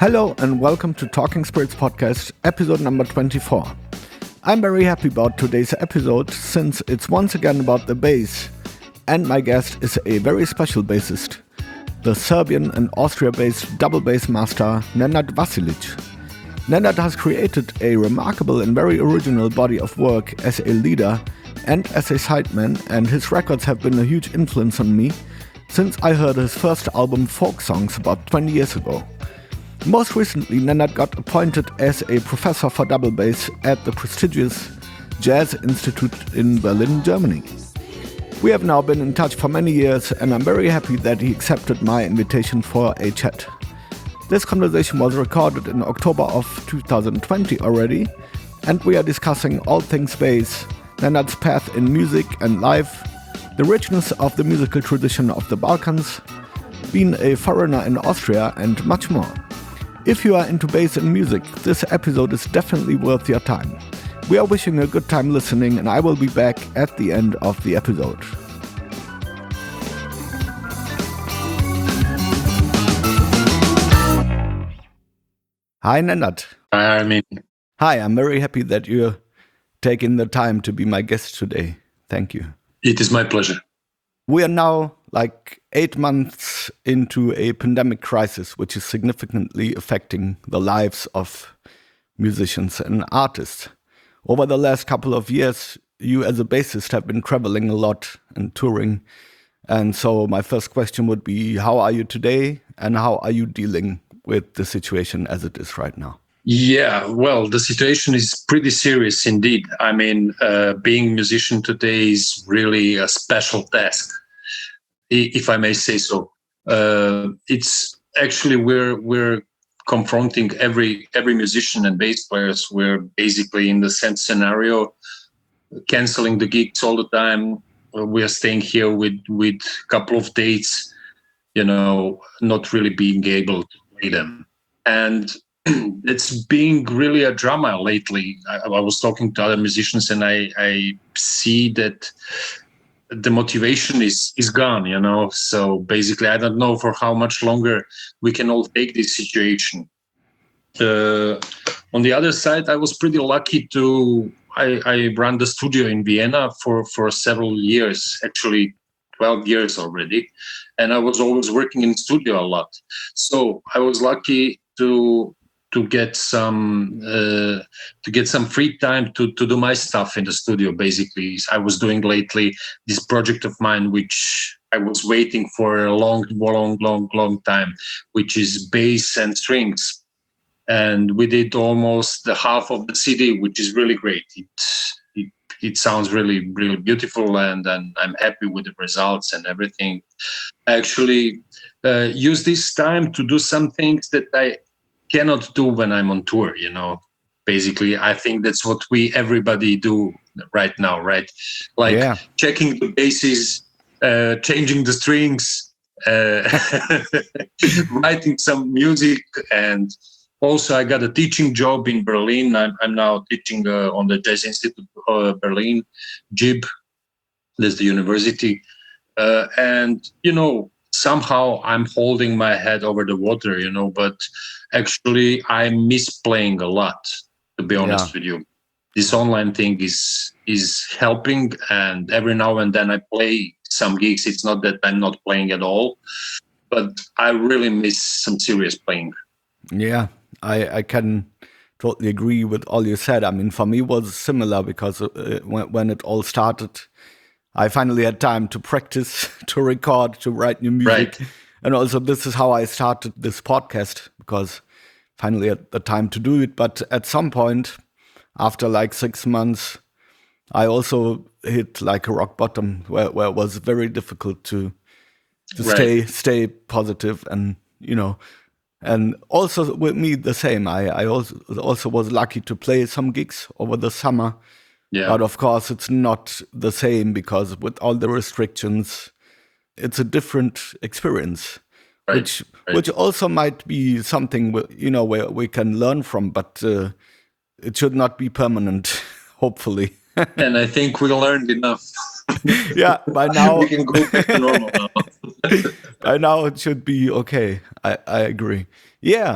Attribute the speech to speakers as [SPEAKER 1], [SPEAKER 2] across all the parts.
[SPEAKER 1] Hello and welcome to Talking Spirits Podcast, episode number 24. I'm very happy about today's episode since it's once again about the bass, and my guest is a very special bassist, the Serbian and Austria-based double bass master Nenad Vasilic. Nenad has created a remarkable and very original body of work as a leader and as a sideman, and his records have been a huge influence on me since I heard his first album Folk Songs about 20 years ago. Most recently, Nenad got appointed as a professor for double bass at the prestigious Jazz Institute in Berlin, Germany. We have now been in touch for many years, and I'm very happy that he accepted my invitation for a chat. This conversation was recorded in October of 2020 already, and we are discussing all things bass, Nenad's path in music and life, the richness of the musical tradition of the Balkans, being a foreigner in Austria, and much more. If you are into bass and music, this episode is definitely worth your time. We are wishing a good time listening, and I will be back at the end of the episode. Hi, Nenad.
[SPEAKER 2] Hi, Armin.
[SPEAKER 1] Hi, I'm very happy that you're taking the time to be my guest today. Thank you.
[SPEAKER 2] It is my pleasure.
[SPEAKER 1] We are now like 8 months into a pandemic crisis, which is significantly affecting the lives of musicians and artists. Over the last couple of years, you as a bassist have been traveling a lot and touring. And so my first question would be, how are you today and how are you dealing with the situation as it is right now?
[SPEAKER 2] Yeah, well, the situation is pretty serious indeed. I mean, being a musician today is really a special task, if I may say so. It's actually we're confronting every musician and bass players. We're basically in the same scenario, canceling the gigs all the time. We are staying here with a couple of dates, not really being able to play them. And it's being really a drama lately. I was talking to other musicians, and I see that the motivation is gone, So basically, I don't know for how much longer we can all take this situation. On the other side, I was pretty lucky I ran the studio in Vienna for several years, actually 12 years already. And I was always working in studio a lot. So I was lucky to get some free time to do my stuff in the studio. Basically, I was doing lately this project of mine, which I was waiting for a long time, which is bass and strings. And we did almost the half of the CD, which is really great. It sounds really, really beautiful, and I'm happy with the results and everything. I actually use this time to do some things that I cannot do when I'm on tour, Basically, I think that's what everybody do right now, right? Like checking the basses, changing the strings, writing some music. And also I got a teaching job in Berlin. I'm now teaching on the Jazz Institute of Berlin, JIB, that's the university. And somehow I'm holding my head over the water, but actually I miss playing a lot, to be honest with you. This online thing is helping, and every now and then I play some gigs. It's not that I'm not playing at all, but I really miss some serious playing.
[SPEAKER 1] Yeah, I can totally agree with all you said. I mean, for me it was similar because when it all started, I finally had time to practice, to record, to write new music.
[SPEAKER 2] Right.
[SPEAKER 1] And also this is how I started this podcast, because finally had the time to do it. But at some point, after like 6 months, I also hit like a rock bottom where it was very difficult to stay positive. And, and also with me the same. I also was lucky to play some gigs over the summer. Yeah. But of course, it's not the same because with all the restrictions, it's a different experience, which also might be something where we can learn from, but it should not be permanent, hopefully.
[SPEAKER 2] And I think we learned enough.
[SPEAKER 1] Yeah, by now
[SPEAKER 2] we can go back to normal now.
[SPEAKER 1] By now it should be okay. I agree. Yeah.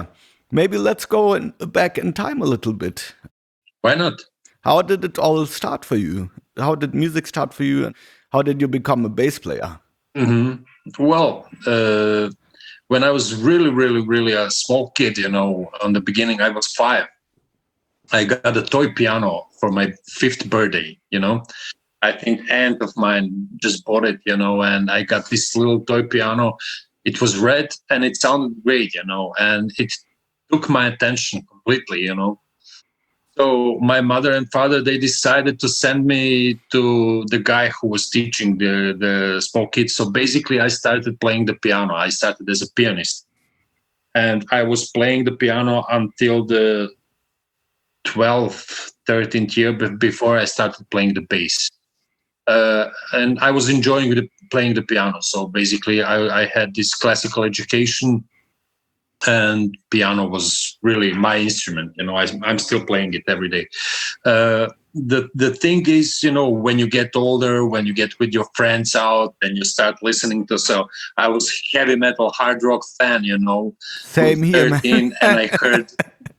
[SPEAKER 1] Maybe let's go back in time a little bit.
[SPEAKER 2] Why not?
[SPEAKER 1] How did it all start for you? How did music start for you? How did you become a bass player?
[SPEAKER 2] Mm-hmm. Well, when I was really, really, really a small kid, on the beginning, I was 5. I got a toy piano for my 5th birthday, I think aunt of mine just bought it, and I got this little toy piano. It was red and it sounded great, and it took my attention completely, So my mother and father, they decided to send me to the guy who was teaching the small kids. So basically, I started playing the piano. I started as a pianist. And I was playing the piano until the 12th, 13th year before I started playing the bass. And I was enjoying playing the piano. So basically, I had this classical education, and piano was really my instrument. I'm still playing it every day. The thing is, when you get older, when you get with your friends out and you start listening to, so I was heavy metal, hard rock fan,
[SPEAKER 1] Same here,
[SPEAKER 2] 13, and I heard.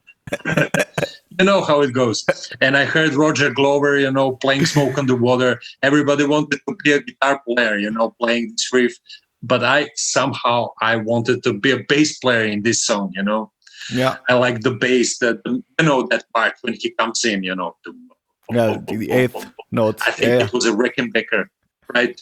[SPEAKER 2] You know how it goes. And I heard Roger Glover, playing Smoke on the Water. Everybody wanted to be a guitar player, playing this riff. But I wanted to be a bass player in this song,
[SPEAKER 1] Yeah.
[SPEAKER 2] I like the bass, that part when he comes in,
[SPEAKER 1] Yeah, the 8th notes.
[SPEAKER 2] I think it was a Rickenbacker, right?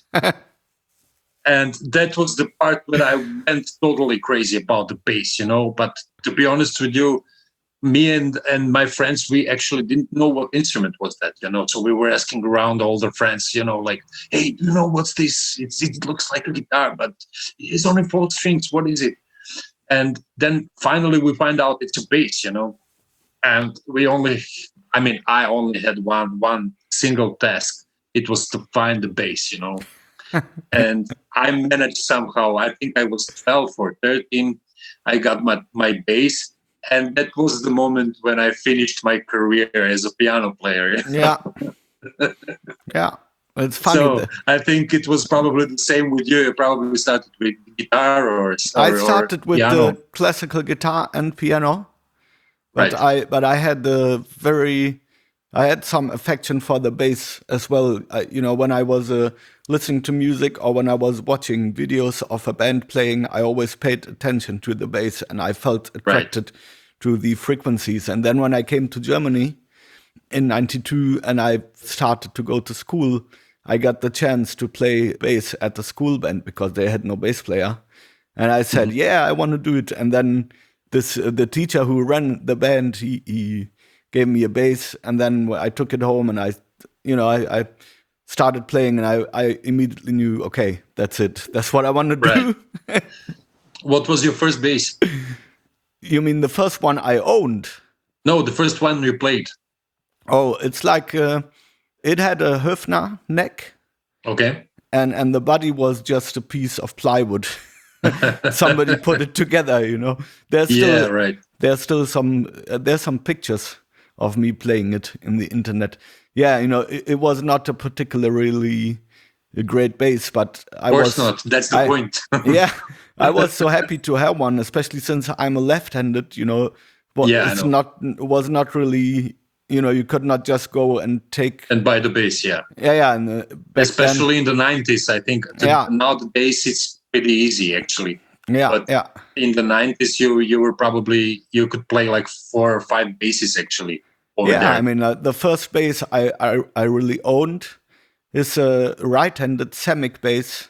[SPEAKER 2] And that was the part where I went totally crazy about the bass, But to be honest with you, me and my friends, we actually didn't know what instrument was that, So we were asking around all the friends, like, hey, do you know what's this? It looks like a guitar, but it's only 4 strings. What is it? And then finally we find out it's a bass, And I only had one single task. It was to find the bass, And I managed somehow. I think I was 12 or 13. I got my bass. And that was the moment when I finished my career as a piano player.
[SPEAKER 1] Yeah. Yeah. It's funny.
[SPEAKER 2] So I think it was probably the same with you. You probably started with guitar or
[SPEAKER 1] I started with
[SPEAKER 2] piano.
[SPEAKER 1] the classical guitar and piano. But
[SPEAKER 2] right.
[SPEAKER 1] I had I had some affection for the bass as well. When I was listening to music or when I was watching videos of a band playing, I always paid attention to the bass and I felt attracted to the frequencies. And then when I came to Germany in '92 and I started to go to school, I got the chance to play bass at the school band because they had no bass player. And I said, yeah, I want to do it. And then the teacher who ran the band, he gave me a bass, and then I took it home and I started playing, and I immediately knew, okay, that's it. That's what I want to do.
[SPEAKER 2] What was your first bass?
[SPEAKER 1] You mean the first one I owned?
[SPEAKER 2] No, the first one you played.
[SPEAKER 1] Oh, it's like it had a Höfner neck.
[SPEAKER 2] Okay.
[SPEAKER 1] And the body was just a piece of plywood. Somebody put it together, There's still there's still some pictures of me playing it in the internet. Yeah, it was not a particularly great bass, but
[SPEAKER 2] I was. Of course not. That's the point.
[SPEAKER 1] Yeah, I was so happy to have one, especially since I'm a left-handed. It was not really. You could not just go and
[SPEAKER 2] buy the bass. Yeah.
[SPEAKER 1] Yeah. And
[SPEAKER 2] especially in the 90s, I think. Nowadays it's pretty easy, actually.
[SPEAKER 1] Yeah,
[SPEAKER 2] but in the 90s, you could play like 4 or 5 basses actually. There.
[SPEAKER 1] I mean, the first bass I really owned is a right-handed Semic bass,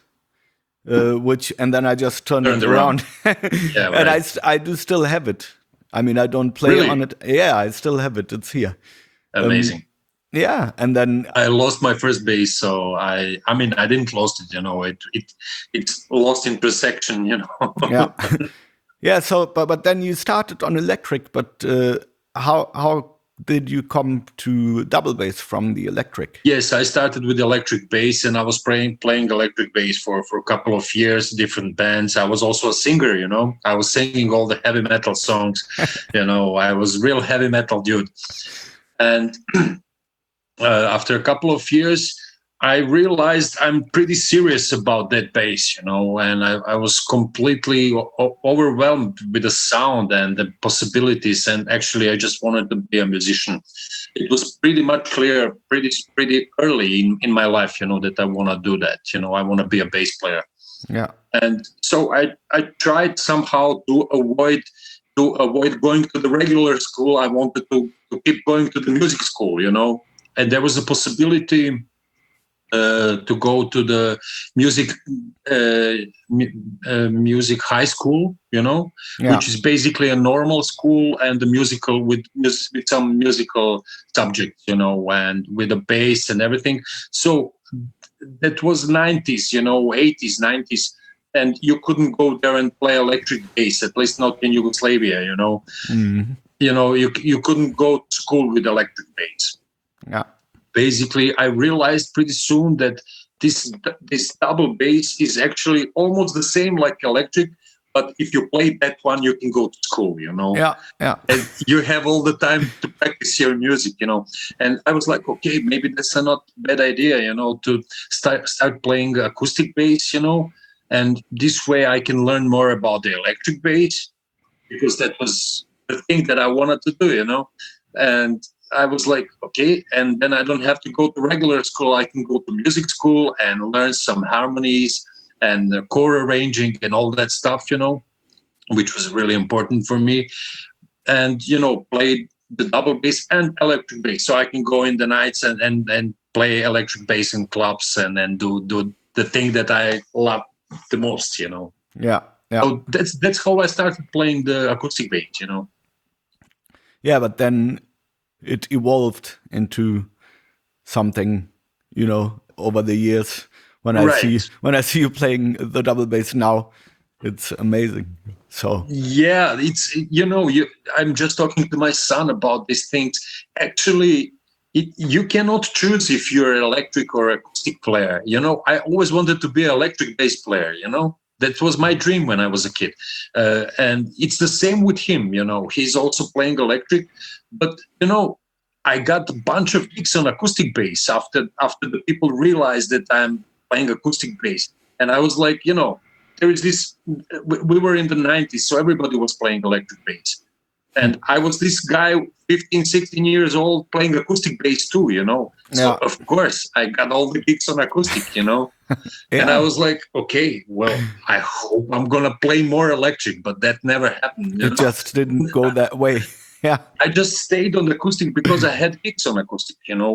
[SPEAKER 1] and then I just turned it around.
[SPEAKER 2] Yeah,
[SPEAKER 1] and I do still have it. I mean, I don't play on it. Yeah, I still have it. It's here.
[SPEAKER 2] Amazing.
[SPEAKER 1] Yeah, and then
[SPEAKER 2] I lost my first bass, so I didn't lost it, it's lost in perception,
[SPEAKER 1] Yeah, yeah. So, but then you started on electric. But how did you come to double bass from the electric?
[SPEAKER 2] Yes, I started with electric bass, and I was playing electric bass for a couple of years, different bands. I was also a singer, I was singing all the heavy metal songs. I was real heavy metal dude, and. After a couple of years, I realized I'm pretty serious about that bass, and I was completely overwhelmed with the sound and the possibilities. And actually, I just wanted to be a musician. It was pretty much clear, pretty early in my life, that I want to do that. I want to be a bass player.
[SPEAKER 1] Yeah.
[SPEAKER 2] And so I tried somehow to avoid going to the regular school. I wanted to keep going to the music school, and there was a possibility to go to the music high school, which is basically a normal school and the musical with some musical subjects, and with a bass and everything. So that was 90s, 80s, 90s. And you couldn't go there and play electric bass, at least not in Yugoslavia,
[SPEAKER 1] Mm-hmm.
[SPEAKER 2] You couldn't go to school with electric bass.
[SPEAKER 1] Yeah.
[SPEAKER 2] Basically, I realized pretty soon that this double bass is actually almost the same like electric, but if you play that one, you can go to school,
[SPEAKER 1] Yeah.
[SPEAKER 2] and you have all the time to practice your music, And I was like, okay, maybe that's a not bad idea, to start playing acoustic bass, and this way I can learn more about the electric bass, because that was the thing that I wanted to do, and I was like, okay, and then I don't have to go to regular school. I can go to music school and learn some harmonies and chord arranging and all that stuff, which was really important for me. And, play the double bass and electric bass. So I can go in the nights and play electric bass in clubs and do the thing that I love the most,
[SPEAKER 1] Yeah. Yeah.
[SPEAKER 2] So that's how I started playing the acoustic bass,
[SPEAKER 1] Yeah, but then it evolved into something, over the years. When I see you playing the double bass now, it's amazing. So
[SPEAKER 2] yeah, it's I'm just talking to my son about these things. Actually, you cannot choose if you're an electric or acoustic player. I always wanted to be an electric bass player. That was my dream when I was a kid, and it's the same with him. He's also playing electric, but I got a bunch of gigs on acoustic bass after the people realized that I'm playing acoustic bass, and I was like, there is this. We were in the 90s, so everybody was playing electric bass, and I was this guy, 15, 16 years old, playing acoustic bass too. So of course I got all the gigs on acoustic.
[SPEAKER 1] Yeah.
[SPEAKER 2] And I was like, okay, well, I hope I'm going to play more electric, but that never happened.
[SPEAKER 1] It just didn't go that way. Yeah.
[SPEAKER 2] I just stayed on acoustic because I had gigs on acoustic,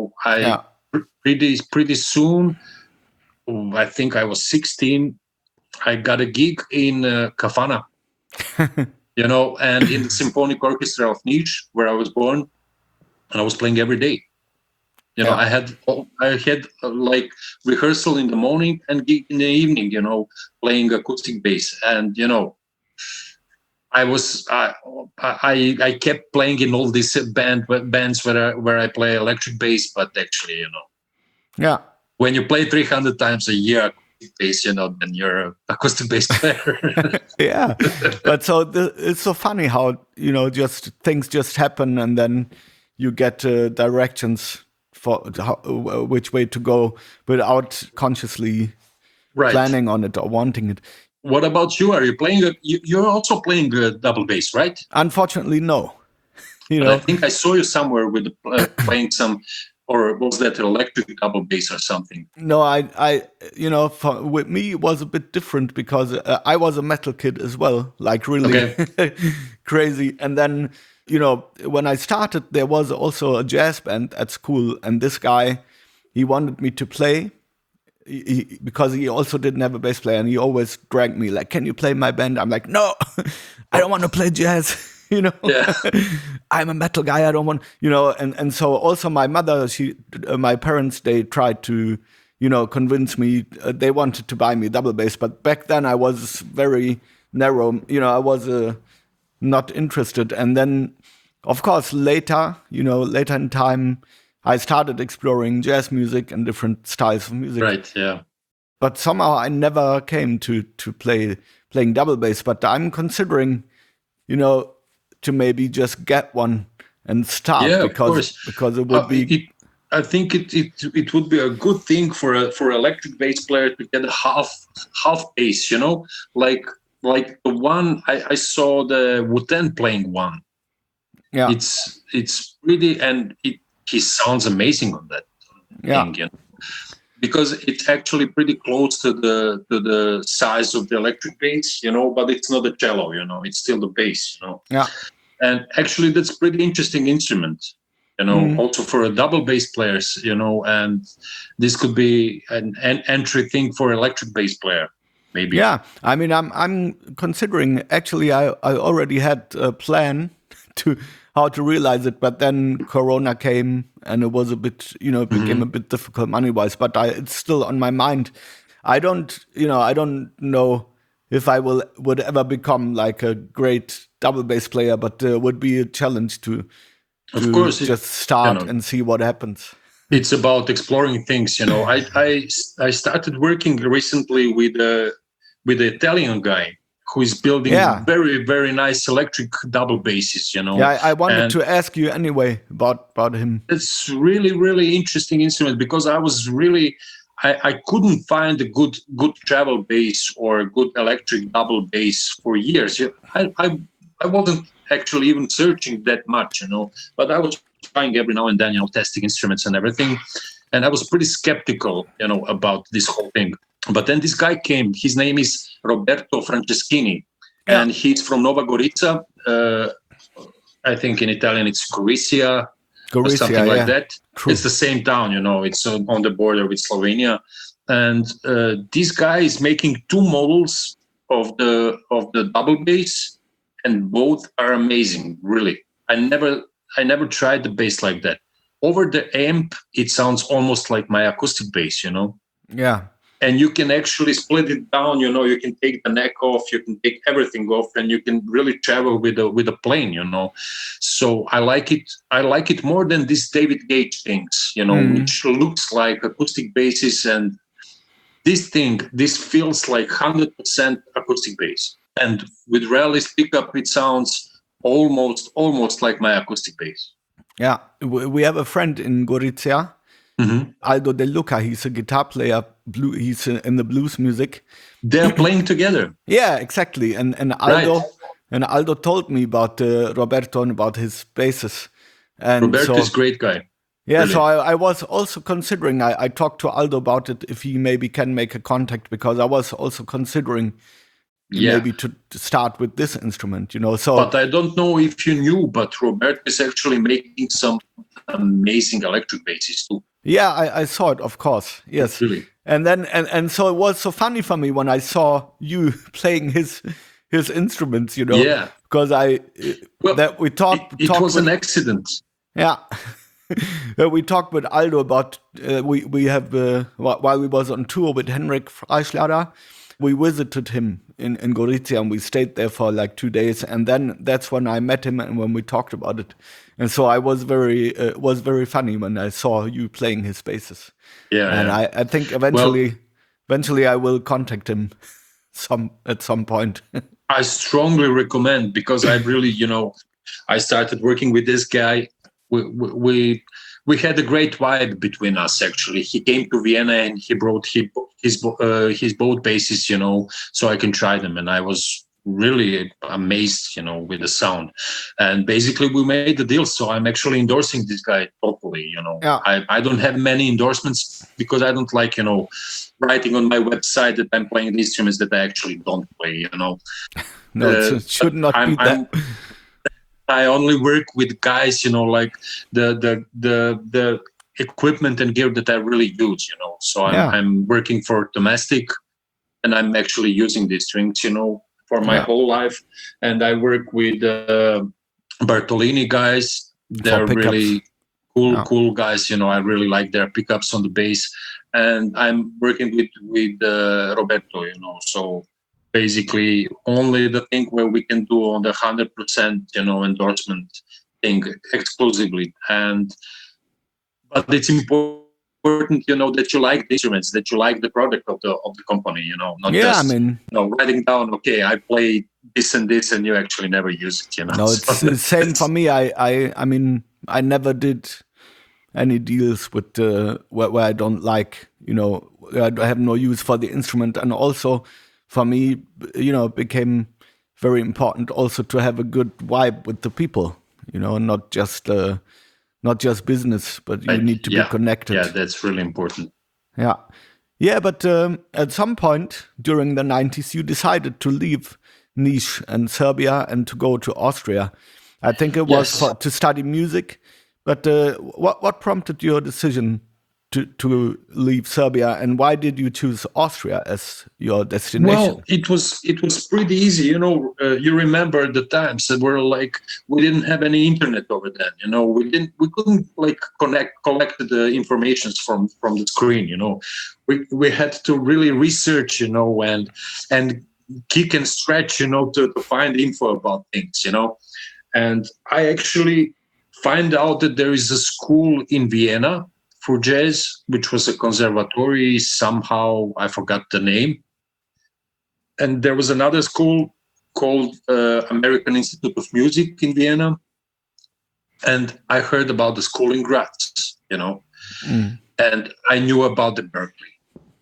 [SPEAKER 2] pretty soon, I think I was 16, I got a gig in Kafana, and in the Symphonic Orchestra of Niš, where I was born, and I was playing every day. I had like rehearsal in the morning and gig in the evening, playing acoustic bass. And, I kept playing in all these bands where I play electric bass, but actually,
[SPEAKER 1] Yeah.
[SPEAKER 2] when you play 300 times a year acoustic bass, then you're an acoustic bass player.
[SPEAKER 1] Yeah. But so it's so funny how, just things just happen and then you get directions for which way to go without consciously planning on it or wanting it.
[SPEAKER 2] What about you? Are you playing? You're also playing double bass, right?
[SPEAKER 1] Unfortunately, no.
[SPEAKER 2] I think I saw you somewhere with playing some, or was that electric double bass or something?
[SPEAKER 1] No, with me it was a bit different because I was a metal kid as well, like really crazy. And then, when I started, there was also a jazz band at school, and this guy, he wanted me to play because he also didn't have a bass player, and he always dragged me like, "Can you play my band?" I'm like, "No, I don't want to play jazz."
[SPEAKER 2] Yeah.
[SPEAKER 1] I'm a metal guy. I don't want, and so also my mother, my parents, they tried to, convince me. They wanted to buy me double bass, but back then I was very narrow. I was not interested. And then, of course, later in time, I started exploring jazz music and different styles of music.
[SPEAKER 2] Right. Yeah.
[SPEAKER 1] But somehow I never came to playing double bass. But I'm considering, to maybe just get one and start because it would be.
[SPEAKER 2] I think it would be a good thing for electric bass player to get a half bass, like the one I saw the Wu-Tang playing one.
[SPEAKER 1] Yeah.
[SPEAKER 2] It's pretty, and he sounds amazing on that thing, because it's actually pretty close to the size of the electric bass, but it's not a cello, it's still the bass,
[SPEAKER 1] Yeah.
[SPEAKER 2] And actually that's pretty interesting instrument, also for a double bass players, and this could be an entry thing for electric bass player, maybe.
[SPEAKER 1] Yeah, I mean, I'm considering. Actually, I already had a plan to how to realize it, but then Corona came, and it was a bit, it became a bit difficult money wise. But it's still on my mind. I don't know if I would ever become like a great double bass player, but it would be a challenge to
[SPEAKER 2] of course,
[SPEAKER 1] just start and see what happens.
[SPEAKER 2] It's about exploring things, I started working recently with the Italian guy who is building very, very nice electric double basses,
[SPEAKER 1] Yeah, I wanted to ask you anyway about him.
[SPEAKER 2] It's really, really interesting instrument, because I was really I couldn't find a good travel bass or a good electric double bass for years. I wasn't actually even searching that much, but I was trying every now and then, testing instruments and everything. And I was pretty skeptical, about this whole thing. But then this guy came. His name is Roberto Franceschini, and he's from Nova Gorica. I think in Italian it's Gorizia, or something like that. True. It's the same town, it's on the border with Slovenia. And this guy is making 2 models of the double bass, and both are amazing, really. I never tried the bass like that. Over the amp, it sounds almost like my acoustic bass,
[SPEAKER 1] Yeah.
[SPEAKER 2] And you can actually split it down, you can take the neck off, you can take everything off, and you can really travel with a plane, So I like it more than these David Gage things, which looks like acoustic basses. And this feels like 100% acoustic bass. And with Realist pickup, it sounds almost like my acoustic bass.
[SPEAKER 1] Yeah, we have a friend in Gorizia, Aldo De Luca. He's a guitar player. He's in the blues music.
[SPEAKER 2] They're playing together.
[SPEAKER 1] Yeah, exactly. And Aldo told me about Roberto and about his basses. And
[SPEAKER 2] Roberto is a great guy.
[SPEAKER 1] Yeah, really. So I was also considering. I talked to Aldo about it, if he maybe can make a contact, because I was also considering. Maybe to start with this instrument, So,
[SPEAKER 2] but I don't know if you knew, but Roberto is actually making some amazing electric basses too.
[SPEAKER 1] Yeah, I saw it, of course. Yes,
[SPEAKER 2] really.
[SPEAKER 1] And then and so it was so funny for me when I saw you playing his instruments,
[SPEAKER 2] Yeah.
[SPEAKER 1] Because we talked.
[SPEAKER 2] It was an accident.
[SPEAKER 1] Yeah. We talked with Aldo about we have while we was on tour with Henrik Freischlader. We visited him in Gorizia, and we stayed there for like 2 days. And then that's when I met him and when we talked about it. And so I was very funny when I saw you playing his basses.
[SPEAKER 2] Yeah.
[SPEAKER 1] And I think eventually I will contact him at some point.
[SPEAKER 2] I strongly recommend, because I really, I started working with this guy. We had a great vibe between us, actually. He came to Vienna and he brought his both basses, so I can try them. And I was really amazed, with the sound. And basically we made the deal. So I'm actually endorsing this guy totally,
[SPEAKER 1] Yeah.
[SPEAKER 2] I don't have many endorsements, because I don't like, writing on my website that I'm playing the instruments that I actually don't play,
[SPEAKER 1] No, it should not be that.
[SPEAKER 2] I only work with guys, like the equipment and gear that I really use, So I'm working for domestic, and I'm actually using these strings, for my whole life. And I work with Bartolini guys. They're really cool guys. I really like their pickups on the bass. And I'm working with Roberto, So basically only the thing where we can do on the 100%, endorsement thing exclusively. But it's important, that you like the instruments, that you like the product of the company, not just, writing down, okay, I play this and this, and you actually never use it,
[SPEAKER 1] No, it's the same for me. I mean, I never did any deals with where I don't like, I have no use for the instrument. And also for me, it became very important also to have a good vibe with the people, not just business, but you need to be connected.
[SPEAKER 2] Yeah, that's really important.
[SPEAKER 1] Yeah. Yeah, but at some point during the 90s, you decided to leave Niš and Serbia and to go to Austria. I think it was to study music. But what prompted your decision to leave Serbia, and why did you choose Austria as your destination?
[SPEAKER 2] Well, it was pretty easy. You remember the times that were like we didn't have any internet over then. We couldn't like collect the informations from the screen. We had to really research. And kick and stretch. To find info about things. And I actually find out that there is a school in Vienna for jazz, which was a conservatory. Somehow I forgot the name. And there was another school called American Institute of Music in Vienna. And I heard about the school in Graz, and I knew about the Berkeley.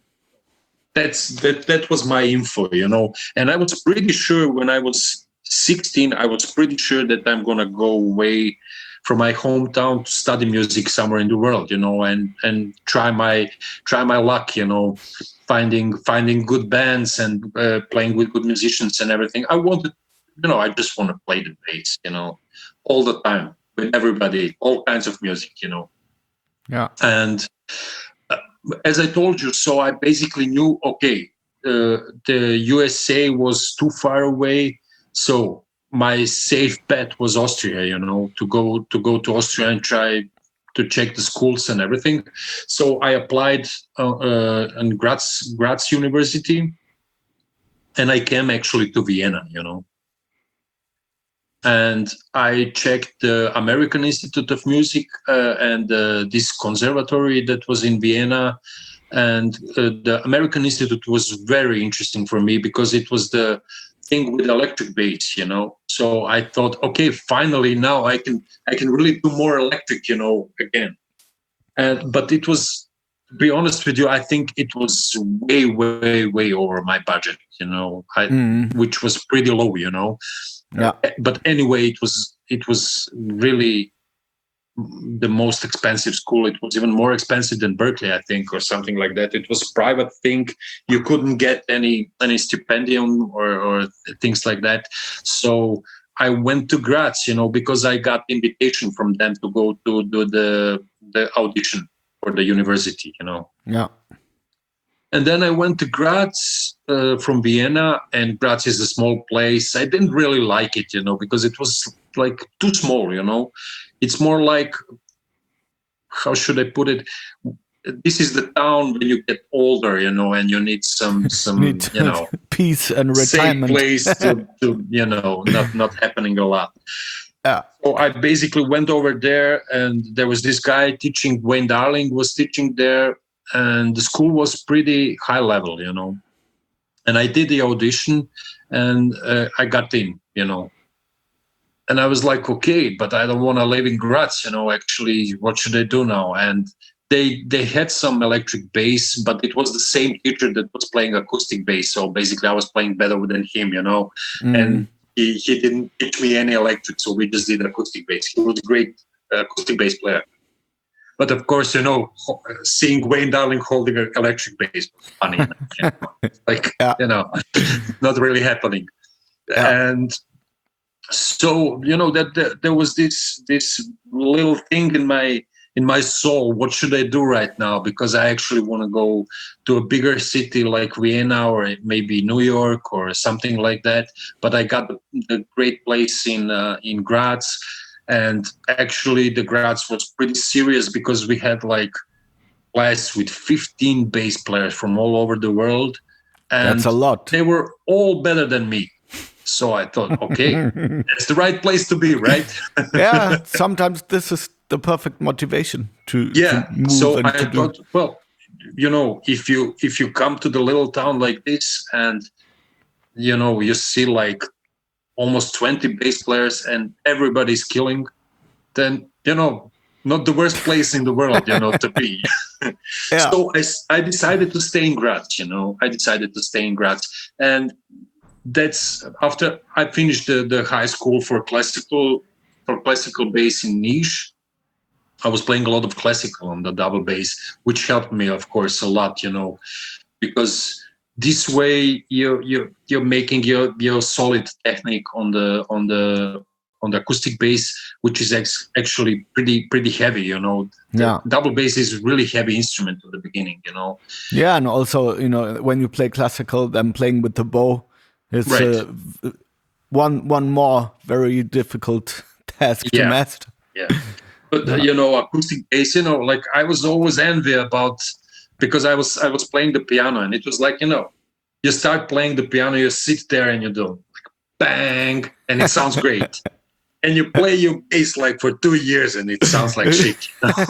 [SPEAKER 2] That was my info, and I was pretty sure when I was 16, I was pretty sure that I'm going to go away from my hometown to study music somewhere in the world, and try my luck, finding good bands and playing with good musicians and everything. I wanted, I just want to play the bass, all the time with everybody, all kinds of music,
[SPEAKER 1] Yeah.
[SPEAKER 2] And as I told you, so I basically knew, okay, the USA was too far away, so my safe bet was Austria, to go to Austria and try to check the schools and everything. So I applied in Graz University, and I came actually to Vienna, And I checked the American Institute of Music and this conservatory that was in Vienna. And the American Institute was very interesting for me because it was the thing with electric bass, So I thought, okay, finally now I can really do more electric, again. But it was, to be honest with you, I think it was way, way, way over my budget, which was pretty low,
[SPEAKER 1] Yeah.
[SPEAKER 2] But anyway, it was really the most expensive school. It was even more expensive than Berkeley, I think, or something like that. It was a private thing. You couldn't get any stipendium or things like that. So I went to Graz, because I got invitation from them to go to do the audition for the university,
[SPEAKER 1] Yeah.
[SPEAKER 2] And then I went to Graz from Vienna, and Graz is a small place. I didn't really like it, because it was like too small, It's more like, how should I put it? This is the town when you get older, and you need some
[SPEAKER 1] peace and retirement.
[SPEAKER 2] Safe place to not happening a lot.
[SPEAKER 1] Yeah.
[SPEAKER 2] So I basically went over there, and there was this guy teaching. Wayne Darling was teaching there. And the school was pretty high level, And I did the audition, and I got in, And I was like, okay, but I don't want to live in Graz, Actually, what should I do now? And they had some electric bass, but it was the same teacher that was playing acoustic bass. So basically, I was playing better than him, And he didn't teach me any electric, so we just did acoustic bass. He was a great acoustic bass player. But of course, seeing Wayne Darling holding an electric bass was funny. Not really happening.
[SPEAKER 1] Yeah.
[SPEAKER 2] And so, that there was this little thing in my soul. What should I do right now? Because I actually want to go to a bigger city like Vienna or maybe New York or something like that. But I got the great place in Graz. And actually, the Graz was pretty serious because we had like class with 15 bass players from all over the world. And
[SPEAKER 1] that's a lot.
[SPEAKER 2] They were all better than me. So I thought, okay, that's the right place to be, right?
[SPEAKER 1] Yeah, sometimes this is the perfect motivation to move.
[SPEAKER 2] So
[SPEAKER 1] and
[SPEAKER 2] I thought, well, if you come to the little town like this and, you see like almost 20 bass players and everybody's killing, then not the worst place in the world, to be.
[SPEAKER 1] Yeah.
[SPEAKER 2] So I decided to stay in Graz, and that's after I finished the high school for classical bass in Niš. I was playing a lot of classical on the double bass, which helped me, of course, a lot, because this way you're making your solid technique on the acoustic bass, which is actually pretty heavy. The double bass is a really heavy instrument at the beginning.
[SPEAKER 1] Yeah, and also when you play classical, then playing with the bow is
[SPEAKER 2] right.
[SPEAKER 1] One more very difficult task to master.
[SPEAKER 2] Yeah. But acoustic bass, like I was always envy about, because I was playing the piano, and it was like, you start playing the piano, you sit there and you do like bang, and it sounds great. And you play your bass like for 2 years and it sounds like shit.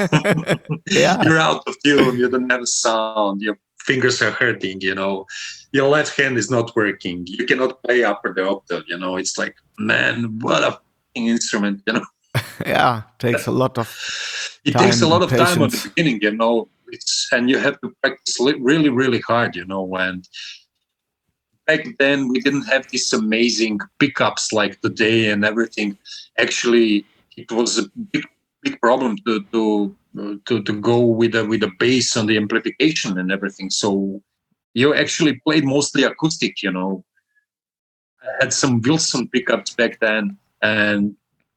[SPEAKER 1] Yeah.
[SPEAKER 2] You're out of tune, you don't have a sound, your fingers are hurting, your left hand is not working, you cannot play up or the octave, it's like, man, what a instrument,
[SPEAKER 1] Yeah, takes a lot of
[SPEAKER 2] it
[SPEAKER 1] time.
[SPEAKER 2] Takes a lot of
[SPEAKER 1] patience.
[SPEAKER 2] time at the beginning, and you have to practice really, really hard, and back then we didn't have these amazing pickups like today and everything. Actually, it was a big problem to go with a bass on the amplification and everything. So you actually played mostly acoustic, I had some Wilson pickups back then, and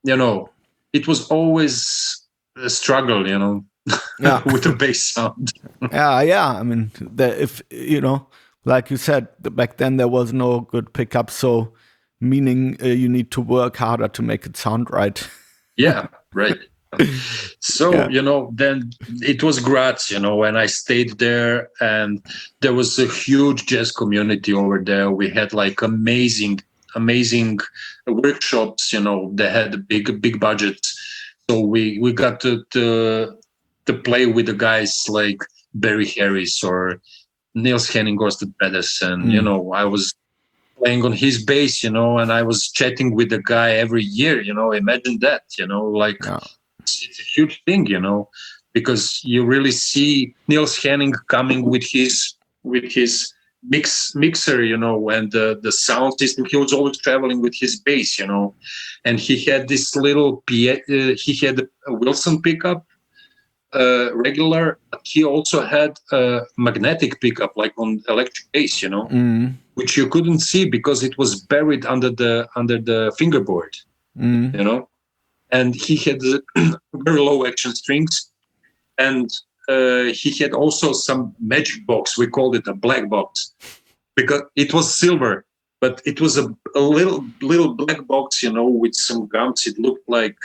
[SPEAKER 2] it was always a struggle, with the bass sound.
[SPEAKER 1] Yeah. I mean, if like you said, back then there was no good pickup, so meaning you need to work harder to make it sound right.
[SPEAKER 2] Yeah, right. So then it was Graz, and I stayed there, and there was a huge jazz community over there. We had like amazing workshops, they had big budgets. So we got to play with the guys like Barry Harris or Niels Henning Orsted Pedersen. I was playing on his bass, and I was chatting with the guy every year, imagine that, it's a huge thing, because you really see Niels Henning coming with his mixer, and the sound system. He was always traveling with his bass, and he had this little he had a Wilson pickup, regular, but he also had a magnetic pickup like on electric bass, which you couldn't see because it was buried under the fingerboard, and he had very low action strings, and he had also some magic box. We called it a black box because it was silver, but it was a little black box, with some gums. It looked like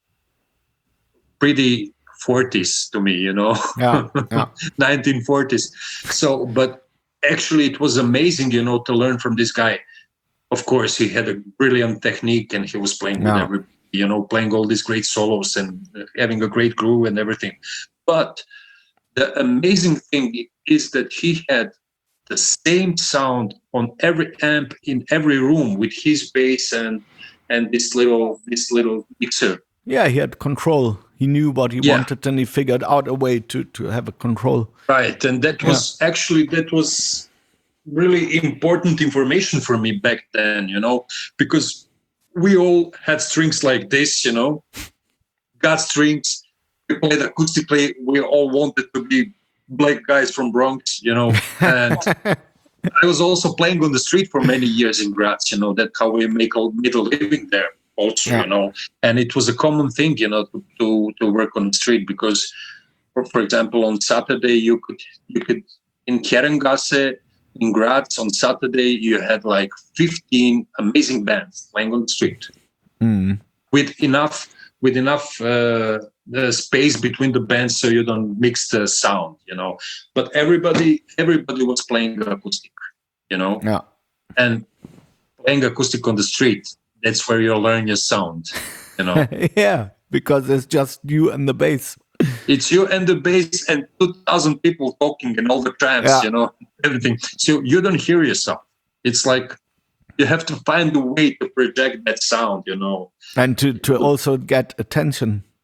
[SPEAKER 2] pretty 40s to me,
[SPEAKER 1] Yeah.
[SPEAKER 2] 1940s. So, but actually it was amazing, to learn from this guy. Of course, he had a brilliant technique, and he was playing with everybody, playing all these great solos and having a great groove and everything. But the amazing thing is that he had the same sound on every amp in every room with his bass and this little mixer.
[SPEAKER 1] Yeah, he had control. He knew what he wanted, and he figured out a way to have a control.
[SPEAKER 2] Right, and that was really important information for me back then, because we all had strings like this, got strings. We played acoustically. We all wanted to be black guys from Bronx, and I was also playing on the street for many years in Graz. That's how we make a living there. Also, and it was a common thing, to work on the street, because, for example, on Saturday you could in Herrengasse in Graz on Saturday you had like 15 amazing bands playing on the street with enough the space between the bands so you don't mix the sound, But everybody was playing acoustic, and playing acoustic on the street. That's where you learn your sound,
[SPEAKER 1] Yeah, because it's just you and the bass.
[SPEAKER 2] It's you and the bass and 2,000 people talking and all the trams, everything. So you don't hear yourself. It's like you have to find a way to project that sound,
[SPEAKER 1] And to also get attention.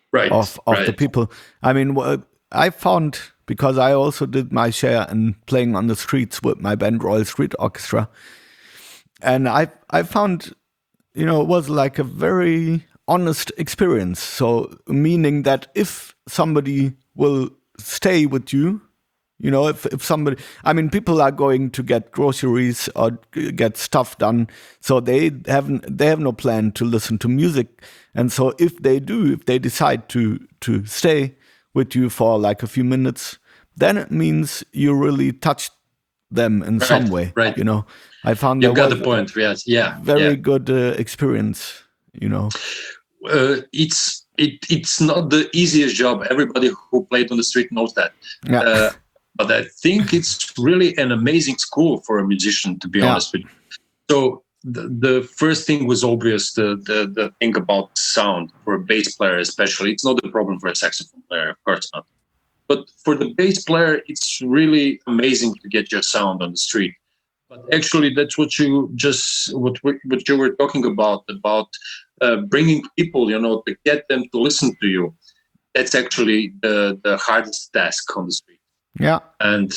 [SPEAKER 2] Right.
[SPEAKER 1] of the people. I mean, I found, because I also did my share in playing on the streets with my band Royal Street Orchestra, and I found, it was like a very honest experience. So meaning that if somebody will stay with you, if somebody, I mean, people are going to get groceries or get stuff done, so they have no plan to listen to music. And so if they decide to stay with you for like a few minutes, then it means you really touched them in some way.
[SPEAKER 2] Right.
[SPEAKER 1] I found
[SPEAKER 2] you got
[SPEAKER 1] was
[SPEAKER 2] the point. Yes. Yeah.
[SPEAKER 1] very good experience.
[SPEAKER 2] It's not the easiest job. Everybody who played on the street knows that.
[SPEAKER 1] Yeah.
[SPEAKER 2] But I think it's really an amazing school for a musician, to be honest with you. So the first thing was obvious, the thing about sound for a bass player especially. It's not a problem for a saxophone player, of course not. But for the bass player, it's really amazing to get your sound on the street. But actually, that's what you were talking about bringing people, to get them to listen to you. That's actually the hardest task on the street.
[SPEAKER 1] Yeah.
[SPEAKER 2] And,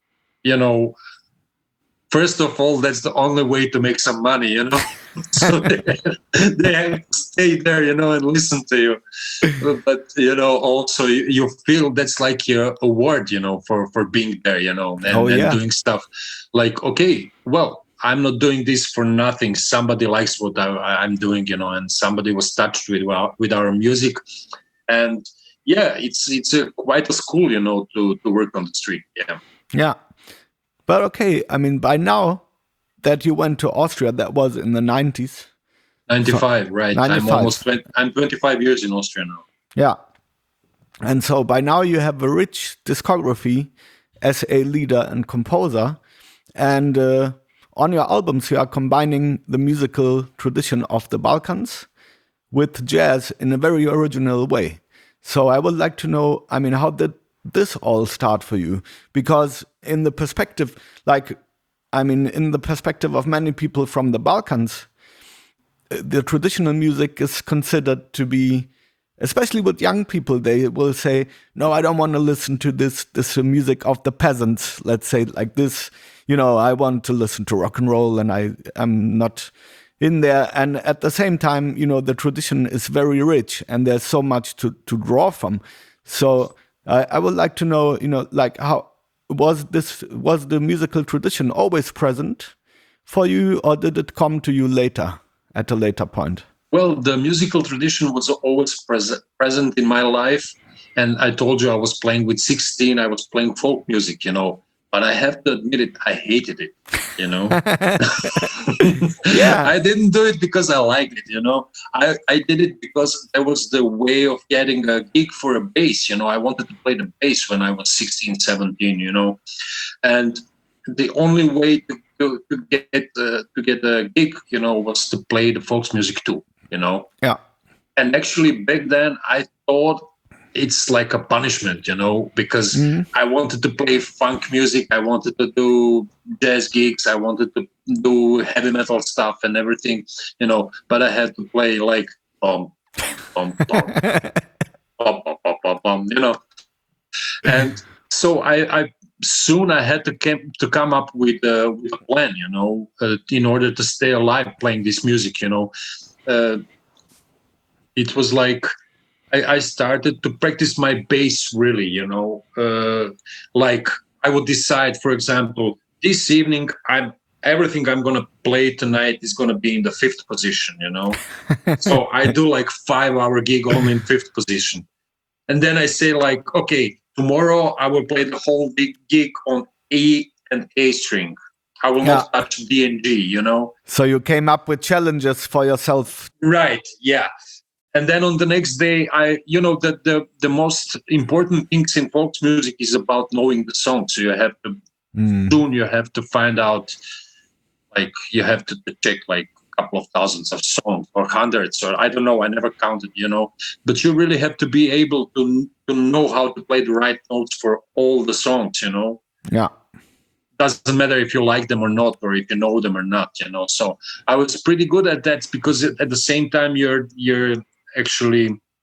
[SPEAKER 2] first of all, that's the only way to make some money, So they have to stay there, and listen to you. But, also you feel that's like your award, for being there, and doing stuff like, okay, well, I'm not doing this for nothing. Somebody likes what I'm doing, and somebody was touched with our music. And yeah, it's quite a school, to work on the street. Yeah.
[SPEAKER 1] Yeah. But okay, I mean, by now that you went to Austria, that was in the 90s.
[SPEAKER 2] 95, right.
[SPEAKER 1] 95.
[SPEAKER 2] I'm 25 years in Austria now.
[SPEAKER 1] Yeah. And so by now you have a rich discography as a leader and composer. And on your albums, you are combining the musical tradition of the Balkans with jazz in a very original way. So I would like to know, I mean, how did this all start for you? Because in the perspective, in the perspective of many people from the Balkans, the traditional music is considered to be, especially with young people, they will say, no, I don't want to listen to this music of the peasants, let's say like this. I want to listen to rock and roll, and I'm not in there. And at the same time, the tradition is very rich and there's so much to draw from. So I would like to know, how was the musical tradition always present for you, or did it come to you at a later point?
[SPEAKER 2] Well, the musical tradition was always present in my life. And I told you I was playing with 16, I was playing folk music, but I have to admit it, I hated it,
[SPEAKER 1] Yeah.
[SPEAKER 2] I didn't do it because I liked it, I did it because that was the way of getting a gig for a bass. I wanted to play the bass when I was 16, 17, and the only way to get a gig, was to play the folk music too,
[SPEAKER 1] Yeah.
[SPEAKER 2] And actually back then I thought it's like a punishment, because I wanted to play funk music. I wanted to do jazz gigs. I wanted to do heavy metal stuff and everything, but I had to play like, bum, bum, bum, bum, bum, bum, bum, and so I soon I had to come up with a plan, in order to stay alive playing this music, it was like, I started to practice my bass really, like I would decide, for example, this evening everything I'm going to play tonight is going to be in the 5th position, So I do like 5-hour gig only in 5th position. And then I say like, okay, tomorrow I will play the whole big gig on E and A string. I will not touch D and G,
[SPEAKER 1] So you came up with challenges for yourself.
[SPEAKER 2] Right, yeah. And then on the next day, that the most important things in folk music is about knowing the song. So you have to soon you have to find out, like you have to check like a couple of thousands of songs or hundreds, or I don't know. I never counted, But you really have to be able to know how to play the right notes for all the songs,
[SPEAKER 1] Yeah.
[SPEAKER 2] Doesn't matter if you like them or not, or if you know them or not, So I was pretty good at that, because at the same time you're actually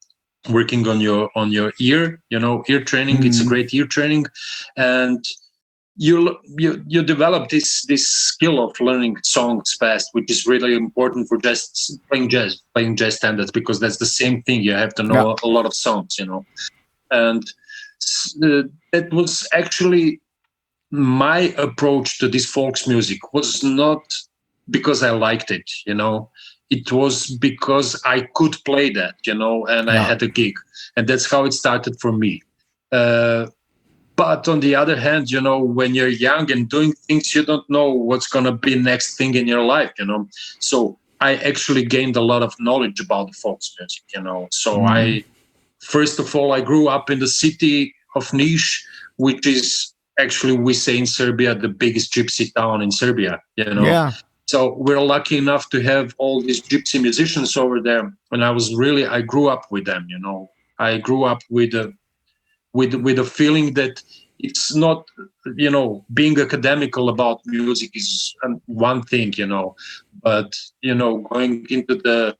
[SPEAKER 2] working on your ear, ear training. It's a great ear training, and you develop this skill of learning songs fast, which is really important for just playing jazz standards, because that's the same thing. You have to know a lot of songs, and that was actually my approach to this folks music. Was not because I liked it, it was because I could play that, and I had a gig, and that's how it started for me. But on the other hand, when you're young and doing things, you don't know what's going to be next thing in your life, So I actually gained a lot of knowledge about the folks music, So first of all, I grew up in the city of Niš, which is actually, we say in Serbia, the biggest gypsy town in Serbia,
[SPEAKER 1] Yeah.
[SPEAKER 2] So we're lucky enough to have all these gypsy musicians over there. And I grew up with them, I grew up with a feeling that it's not, being academical about music is one thing, but, going into the,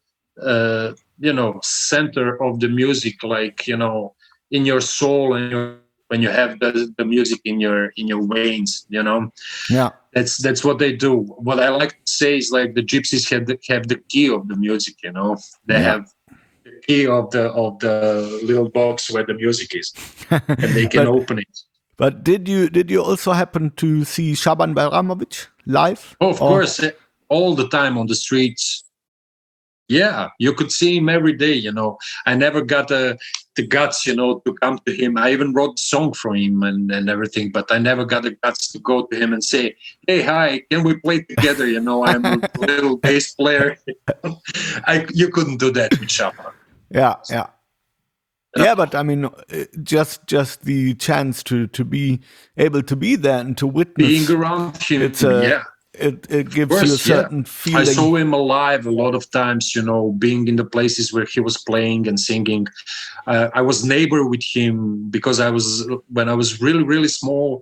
[SPEAKER 2] center of the music, like, in your soul, and when you have the music in your veins, that's what they do. What I like to say is, like, the gypsies have the key of the music, they have the key of the little box where the music is, and they can open it.
[SPEAKER 1] But did you also happen to see Shaban Bayramovic live?
[SPEAKER 2] Oh, of course, all the time on the streets. Yeah, you could see him every day, I never got the guts, to come to him. I even wrote a song for him and everything, but I never got the guts to go to him and say, hey, hi, can we play together? I'm a little bass player. You couldn't do that with Shaban.
[SPEAKER 1] Yeah. Yeah, but I mean, just the chance to be able to be there and to witness
[SPEAKER 2] being around him,
[SPEAKER 1] it gives you a certain feeling.
[SPEAKER 2] I saw him alive a lot of times, being in the places where he was playing and singing. I was neighbor with him because when I was really, really small,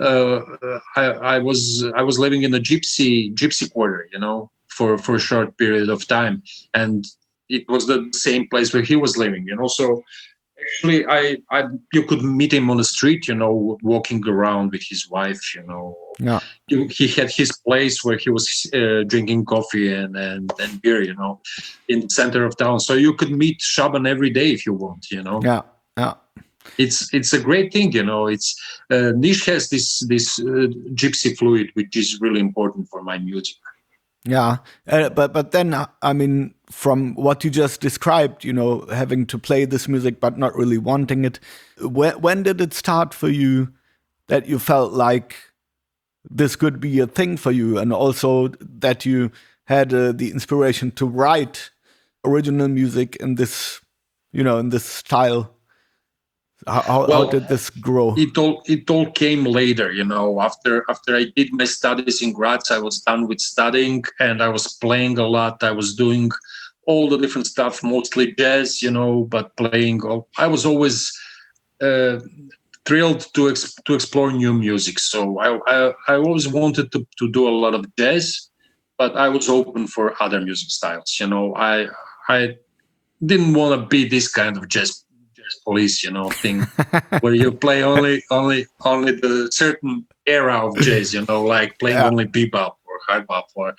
[SPEAKER 2] I was living in a gypsy quarter, for a short period of time. And it was the same place where he was living, So actually, you could meet him on the street, walking around with his wife,
[SPEAKER 1] Yeah.
[SPEAKER 2] He had his place where he was drinking coffee and beer, in the center of town. So you could meet Shaban every day if you want,
[SPEAKER 1] Yeah.
[SPEAKER 2] It's a great thing, It's Niš has this gypsy fluid, which is really important for my music.
[SPEAKER 1] Yeah, but then I mean, from what you just described, having to play this music but not really wanting it, when did it start for you that you felt like this could be a thing for you, and also that you had the inspiration to write original music in this, in this style? How did this grow?
[SPEAKER 2] It all came later, after I did my studies in Graz. I was done with studying and I was playing a lot. I was doing all the different stuff, mostly jazz, but playing. I was always thrilled to explore new music. So I always wanted to do a lot of jazz, but I was open for other music styles. I didn't want to be this kind of jazz police, thing where you play only the certain era of jazz, like playing only bebop or hard bop. Or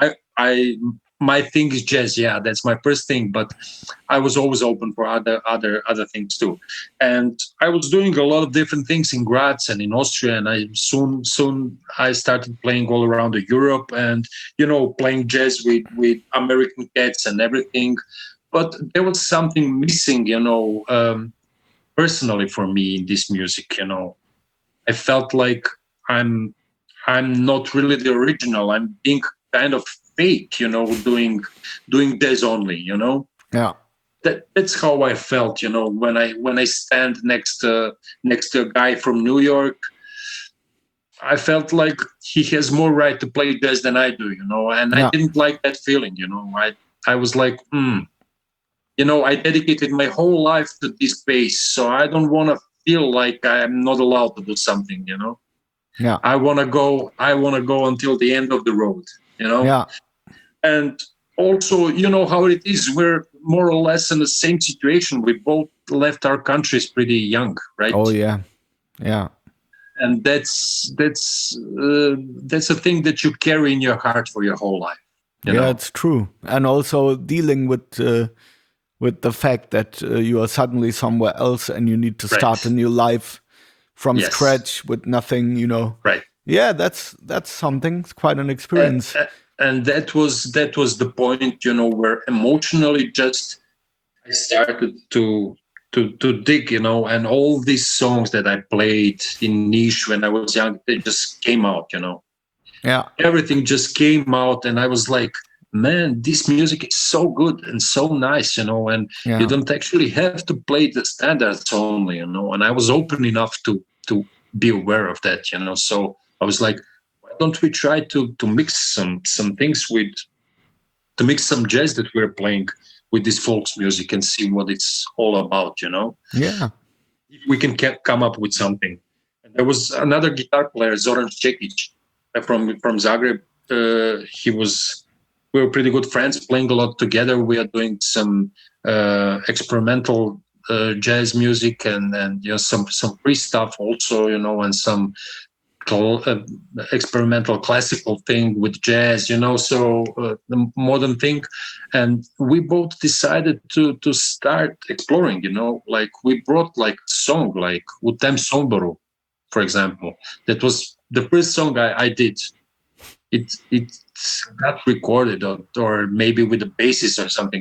[SPEAKER 2] my thing is jazz. Yeah, that's my first thing. But I was always open for other things too. And I was doing a lot of different things in Graz and in Austria. And I soon I started playing all around Europe and playing jazz with American cats and everything. But there was something missing, personally for me in this music. I felt like I'm not really the original. I'm being kind of fake, doing jazz only.
[SPEAKER 1] Yeah.
[SPEAKER 2] That's how I felt, when I stand next to a guy from New York. I felt like he has more right to play jazz than I do, and I didn't like that feeling. I was like, I dedicated my whole life to this bass, so I don't want to feel like I'm not allowed to do something,
[SPEAKER 1] Yeah.
[SPEAKER 2] I want to go until the end of the road,
[SPEAKER 1] Yeah.
[SPEAKER 2] And also, you know how it is. We're more or less in the same situation. We both left our countries pretty young, right?
[SPEAKER 1] Oh yeah, yeah.
[SPEAKER 2] And that's a thing that you carry in your heart for your whole life. You
[SPEAKER 1] Yeah,
[SPEAKER 2] know?
[SPEAKER 1] it's true. And also dealing with the fact that you are suddenly somewhere else and you need to start a new life from scratch with nothing, you know.
[SPEAKER 2] Right.
[SPEAKER 1] Yeah, that's something. It's quite an experience.
[SPEAKER 2] And that was the point, you know, where emotionally just I started to dig, you know, and all these songs that I played in niche when I was young, they just came out, you know.
[SPEAKER 1] Yeah.
[SPEAKER 2] Everything just came out, and I was like, man, this music is so good and so nice, you know, and you don't actually have to play the standards only, you know. And I was open enough to be aware of that, you know. So I was like, why don't we try to mix some things to mix some jazz that we're playing with this folks music and see what it's all about, you know.
[SPEAKER 1] Yeah.
[SPEAKER 2] If we can come up with something. And there was another guitar player, Zoran Šćekić, from Zagreb. We were pretty good friends, playing a lot together. We are doing some experimental jazz music and you know some free stuff also, you know, and some experimental classical thing with jazz, you know, so the modern thing. And we both decided to start exploring, you know, like we brought like song like Utem Somboru, for example. That was the first song I did. It got recorded or maybe with a bassist or something.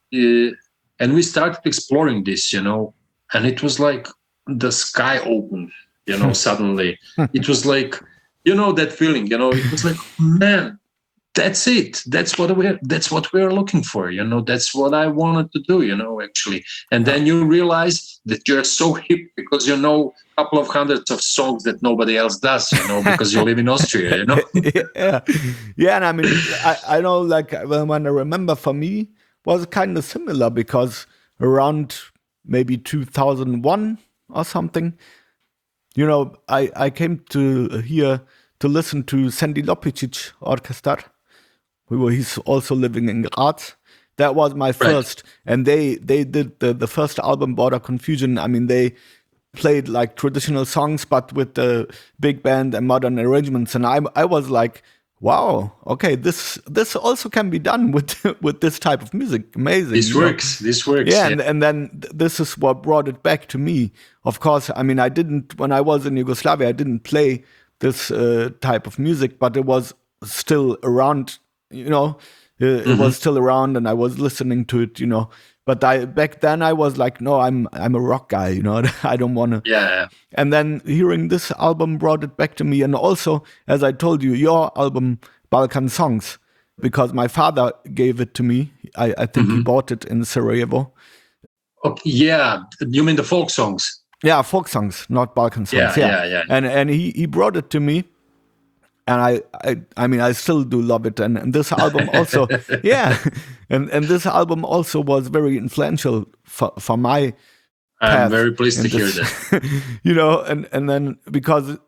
[SPEAKER 2] And we started exploring this, you know, and it was like the sky opened, you know, suddenly. It was like, you know, that feeling, you know, it was like, man, that's it. That's what we're looking for, you know, that's what I wanted to do, you know, actually. And then you realize that you're so hip because you know a couple of hundreds of songs that nobody else does, you know, because you live in Austria, you know.
[SPEAKER 1] Yeah, and I mean, I know, like, when I remember, for me was kind of similar, because around maybe 2001 or something, you know, I came to here to listen to Sandy Lopicic Orchestra. He's also living in Graz. That was my first, and they did the first album, Border Confusion. I mean, they played like traditional songs, but with the big band and modern arrangements. And I was like, wow, okay, this also can be done with this type of music. Amazing.
[SPEAKER 2] This works.
[SPEAKER 1] Yeah, and then this is what brought it back to me. Of course, I mean, when I was in Yugoslavia, I didn't play this type of music, but it was still around, you know. It was still around, and I was listening to it, you know. But back then I was like, no, I'm a rock guy, you know. I don't want to.
[SPEAKER 2] Yeah.
[SPEAKER 1] And then hearing this album brought it back to me, and also, as I told you, your album Balkan Songs, because my father gave it to me. I think he bought it in Sarajevo.
[SPEAKER 2] Okay, yeah, you mean the folk songs?
[SPEAKER 1] Yeah, folk songs, not Balkan songs.
[SPEAKER 2] Yeah.
[SPEAKER 1] And he brought it to me. And I mean, I still do love it. And this album also, yeah. And this album also was very influential for my path.
[SPEAKER 2] I'm very pleased to hear that.
[SPEAKER 1] You know, and then because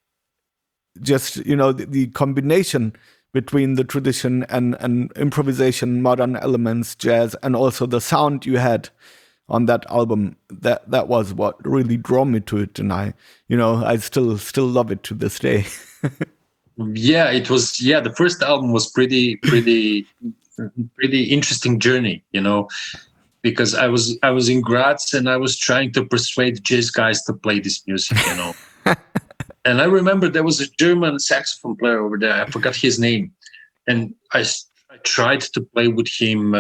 [SPEAKER 1] just, you know, the combination between the tradition and improvisation, modern elements, jazz, and also the sound you had on that album, that was what really drew me to it. And I still love it to this day.
[SPEAKER 2] Yeah, it was. Yeah, the first album was pretty interesting journey, you know, because I was in Graz and I was trying to persuade jazz guys to play this music, you know. And I remember there was a German saxophone player over there. I forgot his name, and I tried to play with him.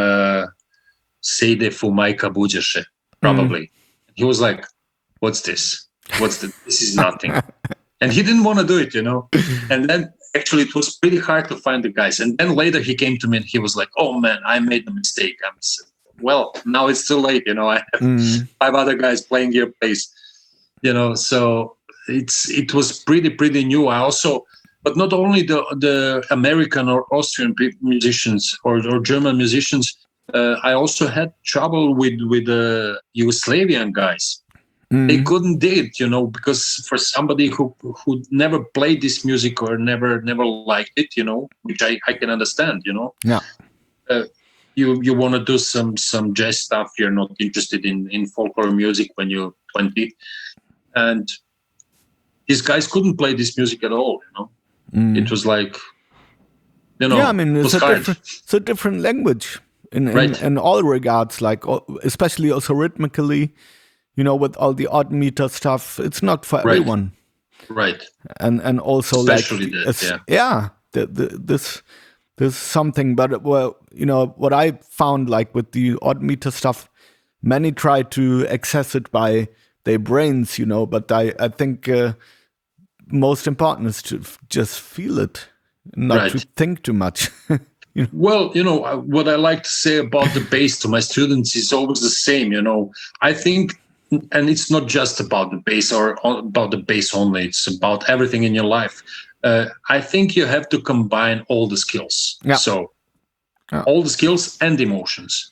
[SPEAKER 2] Sejde Fumajka Buđeše, probably. He was like, "What's this? This is nothing." And he didn't want to do it, you know. And then actually it was pretty hard to find the guys. And then later he came to me and he was like, oh man, I made a mistake. I said, well, now it's too late, you know. I have 5 other guys playing your bass, you know. So it was pretty new. I also, but not only the American or Austrian musicians or German musicians, I also had trouble with the Yugoslavian guys. They couldn't do it, you know, because for somebody who never played this music or never liked it, you know, which I can understand, you know.
[SPEAKER 1] Yeah.
[SPEAKER 2] You want to do some jazz stuff. You're not interested in folklore music when you're 20, and these guys couldn't play this music at all. It was like,
[SPEAKER 1] yeah, I mean,
[SPEAKER 2] it was hard.
[SPEAKER 1] it's a different language
[SPEAKER 2] Right.
[SPEAKER 1] in all regards, like especially also rhythmically, with all the odd meter stuff. It's not for
[SPEAKER 2] Right.
[SPEAKER 1] everyone.
[SPEAKER 2] Right.
[SPEAKER 1] And also
[SPEAKER 2] Especially
[SPEAKER 1] like
[SPEAKER 2] that, yeah.
[SPEAKER 1] this there's something, but well, what I found, like with the odd meter stuff, many try to access it by their brains, but I think most important is to just feel it, not to think too much.
[SPEAKER 2] Well, what I like to say about the bass to my students is always the same. I think, and it's not just about the bass or about the bass only, it's about everything in your life. I think you have to combine all the skills.
[SPEAKER 1] Yeah.
[SPEAKER 2] So all the skills and emotions,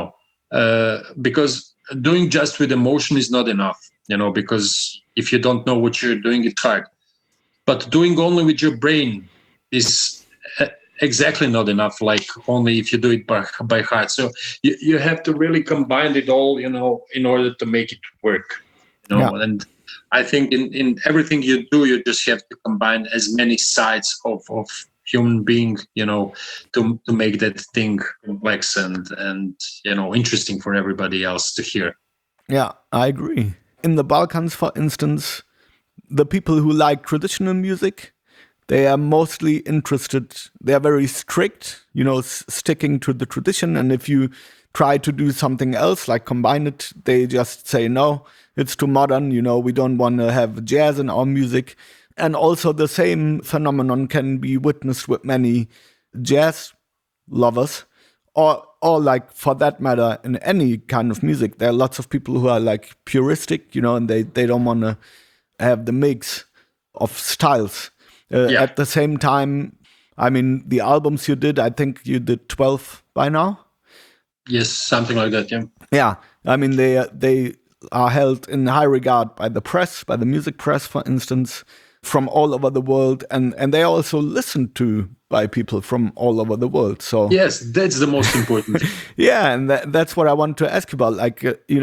[SPEAKER 2] because doing just with emotion is not enough, because if you don't know what you're doing, it's hard. But doing only with your brain is exactly not enough, like only if you do it by heart. So you have to really combine it all, in order to make it work. And I think in everything you do, you just have to combine as many sides of human being, to make that thing complex and interesting for everybody else to hear.
[SPEAKER 1] Yeah, I agree. In the Balkans, for instance, the people who like traditional music, they are mostly interested. They are very strict, sticking to the tradition. And if you try to do something else, like combine it, they just say, no, it's too modern. We don't want to have jazz in our music. And also the same phenomenon can be witnessed with many jazz lovers, or like, for that matter, in any kind of music. There are lots of people who are like puristic, and they don't want to have the mix of styles. At the same time, I mean, the albums you did, I think you did 12 by now.
[SPEAKER 2] Yes, something like that. Yeah.
[SPEAKER 1] Yeah, I mean, they are held in high regard by the press, by the music press, for instance, from all over the world, and they are also listened to by people from all over the world. So
[SPEAKER 2] yes, that's the most important thing.
[SPEAKER 1] Yeah, and that's what I want to ask you about. Like,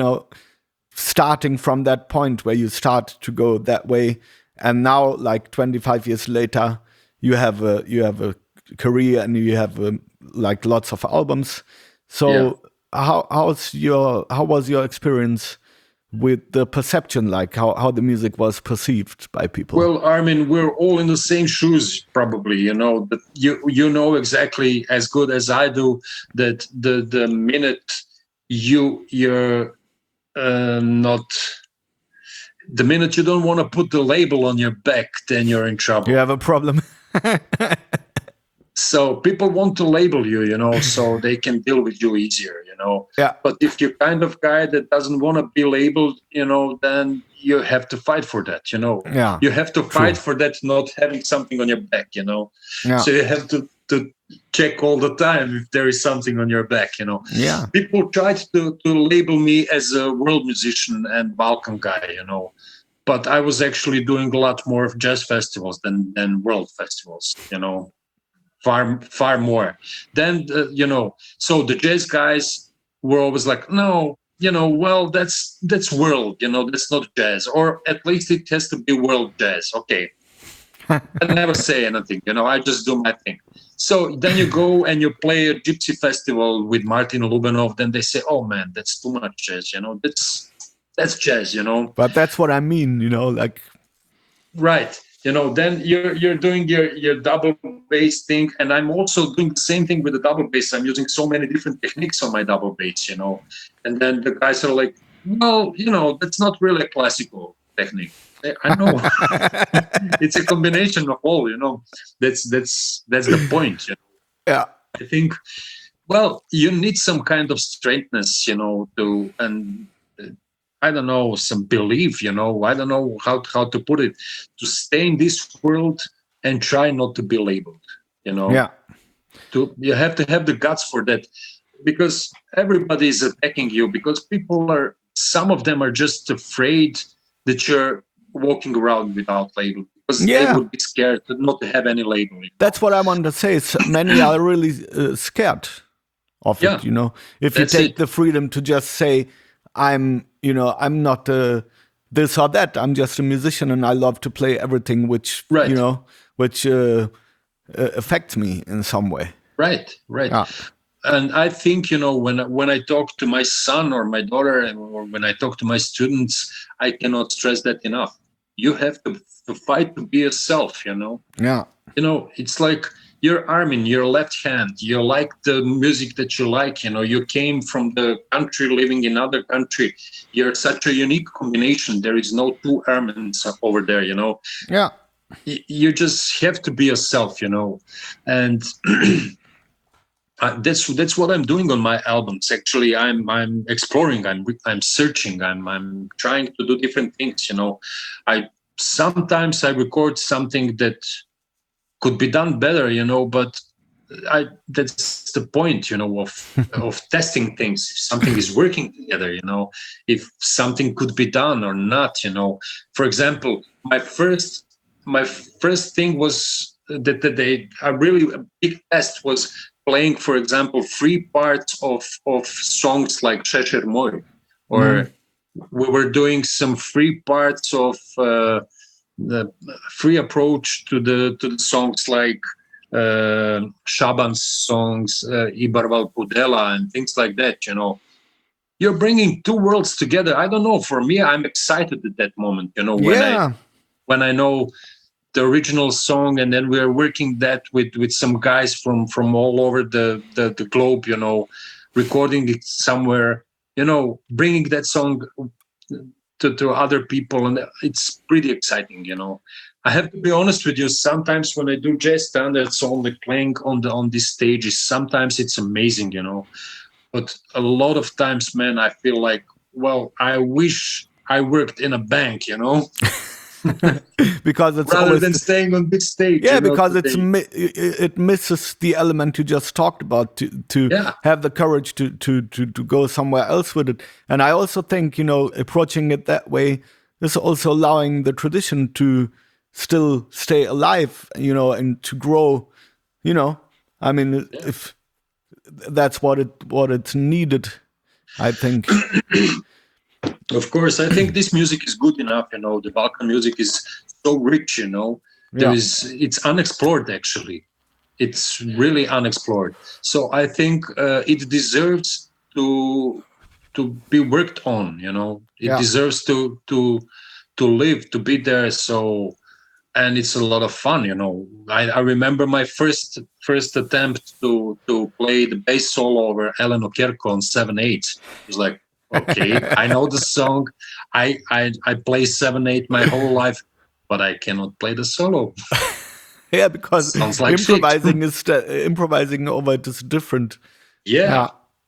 [SPEAKER 1] starting from that point where you start to go that way, and now, like 25 years later, you have a career and you have like lots of albums. So how was your experience with the perception, like how the music was perceived by people?
[SPEAKER 2] Well, Armin, we're all in the same shoes, probably. That you know exactly as good as I do that the minute you're not. The minute you don't want to put the label on your back, then you're in trouble.
[SPEAKER 1] You have a problem.
[SPEAKER 2] So people want to label you, so they can deal with you easier,
[SPEAKER 1] Yeah.
[SPEAKER 2] But if you're kind of guy that doesn't want to be labeled, then you have to fight for that,
[SPEAKER 1] Yeah.
[SPEAKER 2] You have to fight for that, not having something on your back,
[SPEAKER 1] Yeah.
[SPEAKER 2] So you have to check all the time if there is something on your back,
[SPEAKER 1] Yeah.
[SPEAKER 2] People tried to label me as a world musician and Balkan guy, but I was actually doing a lot more of jazz festivals than world festivals, far more. Then, so the jazz guys were always like, no, well, that's world, that's not jazz, or at least it has to be world jazz. Okay. I never say anything, I just do my thing. So then you go and you play a gypsy festival with Martin Lubanov, then they say, oh man, that's too much jazz, that's jazz,
[SPEAKER 1] But that's what I mean, like.
[SPEAKER 2] Right. Then you're doing your double bass thing, and I'm also doing the same thing with the double bass. I'm using so many different techniques on my double bass, and then the guys are like, well, that's not really a classical technique. I know. It's a combination of all, that's the point.
[SPEAKER 1] Yeah.
[SPEAKER 2] I think, well, you need some kind of straightness, and I don't know, some belief, I don't know how to put it, to stay in this world and try not to be labeled,
[SPEAKER 1] Yeah.
[SPEAKER 2] You have to have the guts for that, because everybody is attacking you, because some of them are just afraid that you're walking around without label, because they would be scared not to have any label.
[SPEAKER 1] That's what I want to say. So many are really scared of
[SPEAKER 2] Yeah,
[SPEAKER 1] it. If you
[SPEAKER 2] that's
[SPEAKER 1] take
[SPEAKER 2] it.
[SPEAKER 1] the freedom to just say, I'm not this or that. I'm just a musician, and I love to play everything which
[SPEAKER 2] Right.
[SPEAKER 1] which affects me in some way.
[SPEAKER 2] Right.
[SPEAKER 1] Yeah.
[SPEAKER 2] And I think, when I talk to my son or my daughter, or when I talk to my students, I cannot stress that enough. You have to fight to be yourself.
[SPEAKER 1] Yeah.
[SPEAKER 2] It's like your arm in your left hand. You like the music that you like. You came from the country, living in other country. You're such a unique combination. There is no two Armins over there.
[SPEAKER 1] Yeah.
[SPEAKER 2] You just have to be yourself. And that's what I'm doing on my albums. Actually, I'm exploring. I'm searching. I'm trying to do different things. I sometimes I record something that could be done better. But that's the point. Of testing things. If something is working together. If something could be done or not. For example, my first thing was that a really big test was playing, for example, free parts of songs like Šešer Moj, or we were doing some free parts of the free approach to the songs like Shaban's songs, Ibarval Pudela, and things like that. You're bringing two worlds together. I don't know. For me, I'm excited at that moment. When I know the original song, and then we're working that with some guys from all over the globe, recording it somewhere, bringing that song to other people, and it's pretty exciting. I have to be honest with you. Sometimes when I do jazz standards, only playing on these stages, sometimes it's amazing, but a lot of times, man, I feel like, well, I wish I worked in a bank,
[SPEAKER 1] because it's
[SPEAKER 2] rather
[SPEAKER 1] always
[SPEAKER 2] than staying on big stage.
[SPEAKER 1] Yeah, because it misses the element you just talked about to have the courage to go somewhere else with it. And I also think, approaching it that way is also allowing the tradition to still stay alive, and to grow, I mean, if that's what it's needed, I think.
[SPEAKER 2] Of course, I think this music is good enough. The Balkan music is so rich. It's unexplored. Actually, it's really unexplored. So I think it deserves to be worked on. It deserves to live, to be there. So, and it's a lot of fun. I remember my first attempt to play the bass solo over Ellen Okerko on 7/8. It was like, okay, I know the song. I play 7/8 my whole life, but I cannot play the solo.
[SPEAKER 1] Yeah, because
[SPEAKER 2] like
[SPEAKER 1] improvising over it is different.
[SPEAKER 2] Yeah.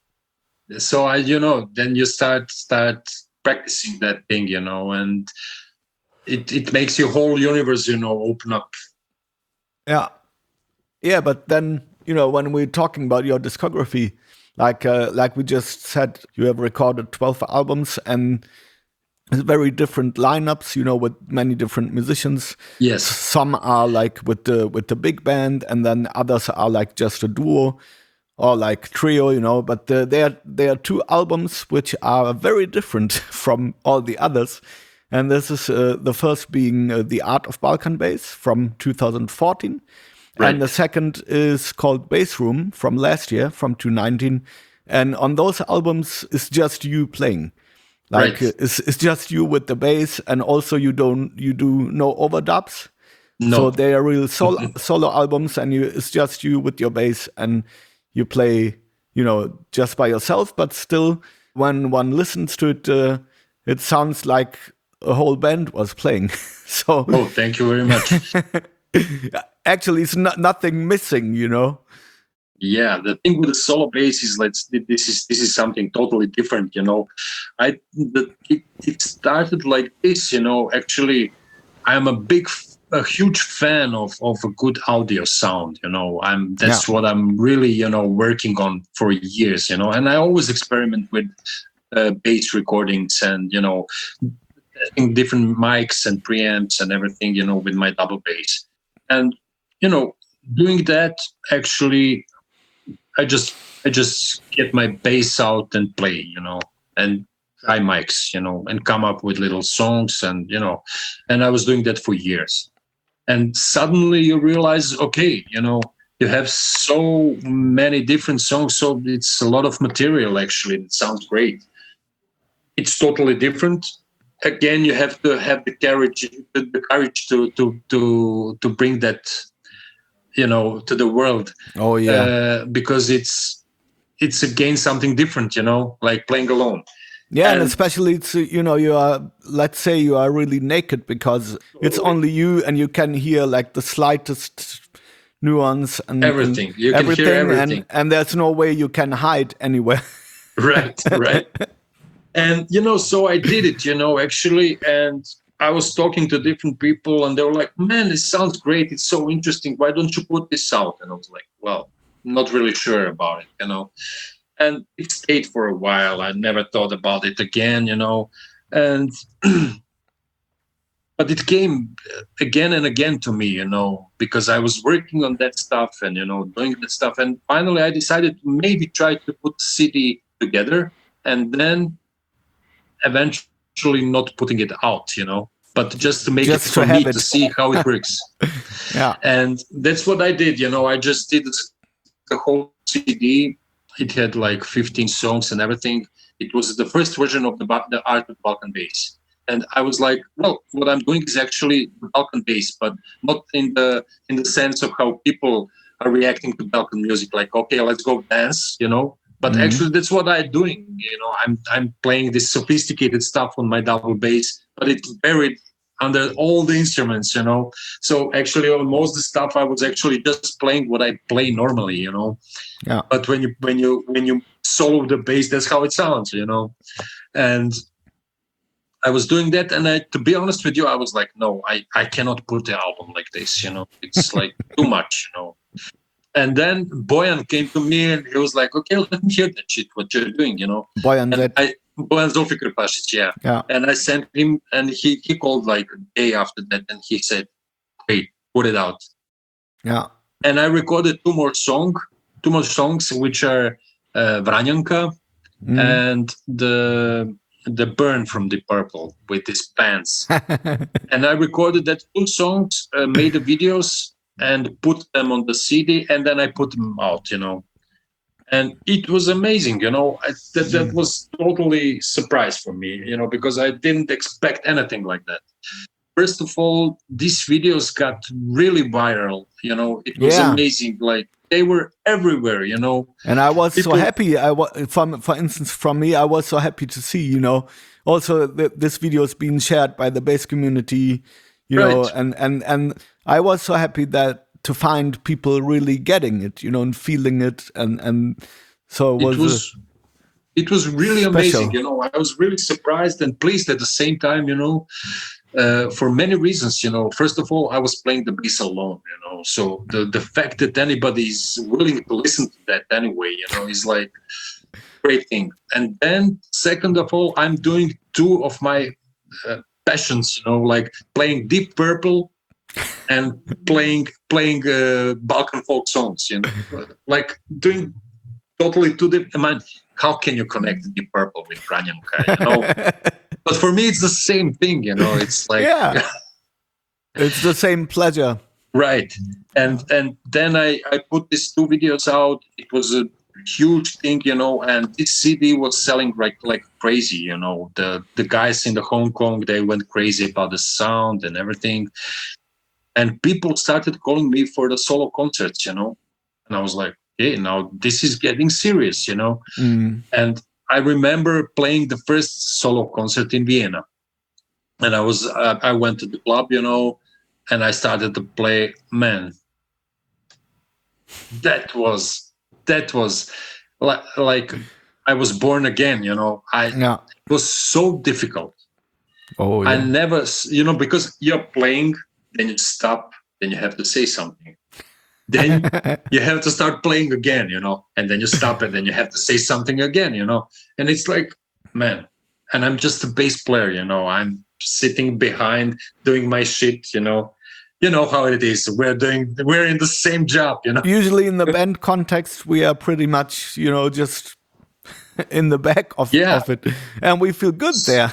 [SPEAKER 2] So then you start practicing that thing, and it makes your whole universe, open up.
[SPEAKER 1] Yeah. Yeah, but then, when we're talking about your discography, like we just said, you have recorded 12 albums and very different lineups, with many different musicians.
[SPEAKER 2] Yes.
[SPEAKER 1] Some are like with the big band, and then others are like just a duo or like trio, but there are two albums which are very different from all the others. And this is the first being The Art of Balkan Bass from 2014. Right. And the second is called Bass Room from last year, from 2019. And on those albums, it's just you playing. Like, right. It's just you with the bass, and also you do no overdubs.
[SPEAKER 2] No.
[SPEAKER 1] So they are real solo albums, and it's just you with your bass, and you play, just by yourself. But still, when one listens to it, it sounds like a whole band was playing. So.
[SPEAKER 2] Oh, thank you very much.
[SPEAKER 1] Actually, it's nothing missing,
[SPEAKER 2] Yeah, the thing with the solo bass is this is something totally different, It started like this, Actually, I'm a huge fan of a good audio sound, That's what I'm really, working on for years, And I always experiment with bass recordings and, different mics and preamps and everything, with my double bass. And, doing that, actually, I just get my bass out and play, and try mics, and come up with little songs, and I was doing that for years. And suddenly you realize, okay, you have so many different songs, so it's a lot of material. Actually, it sounds great. It's totally different. Again, you have to have the courage to bring that, to the world.
[SPEAKER 1] Oh yeah,
[SPEAKER 2] because it's again something different, like playing alone.
[SPEAKER 1] yeah, and especially it's you are, let's say you are really naked because it's only you and you can hear like the slightest nuance and
[SPEAKER 2] everything.
[SPEAKER 1] and
[SPEAKER 2] You can hear everything,
[SPEAKER 1] and there's no way you can hide anywhere.
[SPEAKER 2] right. And so I did it, actually, and I was talking to different people, and they were like, "Man, this sounds great. It's so interesting. Why don't you put this out?" And I was like, "Well, not really sure about it, And it stayed for a while. I never thought about it again, and but it came again and again to me, because I was working on that stuff and doing that stuff, and finally I decided to maybe try to put the CD together, and then eventually not putting it out, but just to make it for me to see how it works.
[SPEAKER 1] Yeah,
[SPEAKER 2] and that's what I did. I just did the whole CD. It had like 15 songs and everything. It was the first version of the Art of Balkan Bass. And I was like, well, what I'm doing is actually the Balkan bass, but not in the sense of how people are reacting to Balkan music. Like, okay, let's go dance, But actually, that's what I'm doing. I'm playing this sophisticated stuff on my double bass, but it's buried under all the instruments, So actually, on most of the stuff, I was actually just playing what I play normally,
[SPEAKER 1] Yeah.
[SPEAKER 2] But when you solo the bass, that's how it sounds, And I was doing that, and to be honest with you, I was like, no, I cannot put the album like this, It's like too much, And then Bojan came to me, and he was like, okay, let me hear that shit, what you're doing,
[SPEAKER 1] Bojan
[SPEAKER 2] Zolfi Krpasic, yeah. And I sent him, and he called like a day after that, and he said, hey, put it out.
[SPEAKER 1] Yeah.
[SPEAKER 2] And I recorded two more songs, which are Vranjanka and the Burn from Deep Purple with his pants. And I recorded that two songs, made the videos and put them on the CD, and then I put them out, And it was amazing, that was totally surprise for me, because I didn't expect anything like that. First of all, these videos got really viral, it was amazing. Like they were everywhere,
[SPEAKER 1] And I was so happy. For instance, from me, I was so happy to see, also this video is being shared by the bass community, know, and I was so happy that to find people really getting it, and feeling it, and so
[SPEAKER 2] it was really
[SPEAKER 1] special.
[SPEAKER 2] amazing. I was really surprised and pleased at the same time, for many reasons. First of all, I was playing the bass alone, so the fact that anybody is willing to listen to that anyway, is like great thing. And then second of all, I'm doing two of my passions, like playing Deep Purple and playing Balkan folk songs, like doing totally two different. I mean, how can you connect Deep Purple with Vranjanka, But for me, it's the same thing, It's like
[SPEAKER 1] it's the same pleasure,
[SPEAKER 2] right? And then I put these two videos out. It was a huge thing, and this CD was selling like crazy. The guys in Hong Kong, they went crazy about the sound and everything, and people started calling me for the solo concerts, and I was like, hey, now this is getting serious, And I remember playing the first solo concert in Vienna, and I went to the club, and I started to play. Man, that was like I was born again, It was so difficult.
[SPEAKER 1] Oh, yeah.
[SPEAKER 2] I never, because you're playing, then you stop, then you have to say something. Then you have to start playing again, and then you stop and then you have to say something again, and it's like, man, and I'm just a bass player, I'm sitting behind doing my shit, you know how it is. We're in the same job, you know.
[SPEAKER 1] Usually in the band context, we are pretty much, just in the back of it, and we feel good there,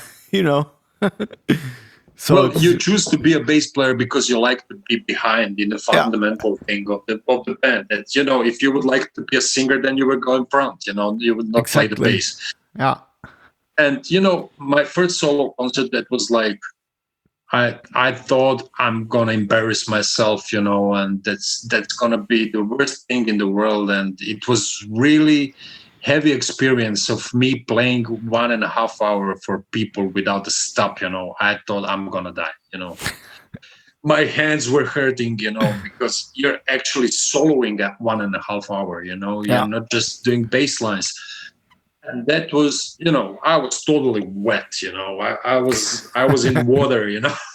[SPEAKER 1] So
[SPEAKER 2] well, you choose to be a bass player because you like to be behind in the fundamental thing of the band. That if you would like to be a singer, then you would go in front. You would not play the bass.
[SPEAKER 1] Yeah.
[SPEAKER 2] And my first solo concert, that was like, I thought I'm gonna embarrass myself, and that's gonna be the worst thing in the world. And it was really heavy experience of me playing 1.5 hours for people without a stop. I thought I'm gonna die. My hands were hurting, because you're actually soloing at 1.5 hours. You're not just doing bass lines. And that was, I was totally wet, I was in water,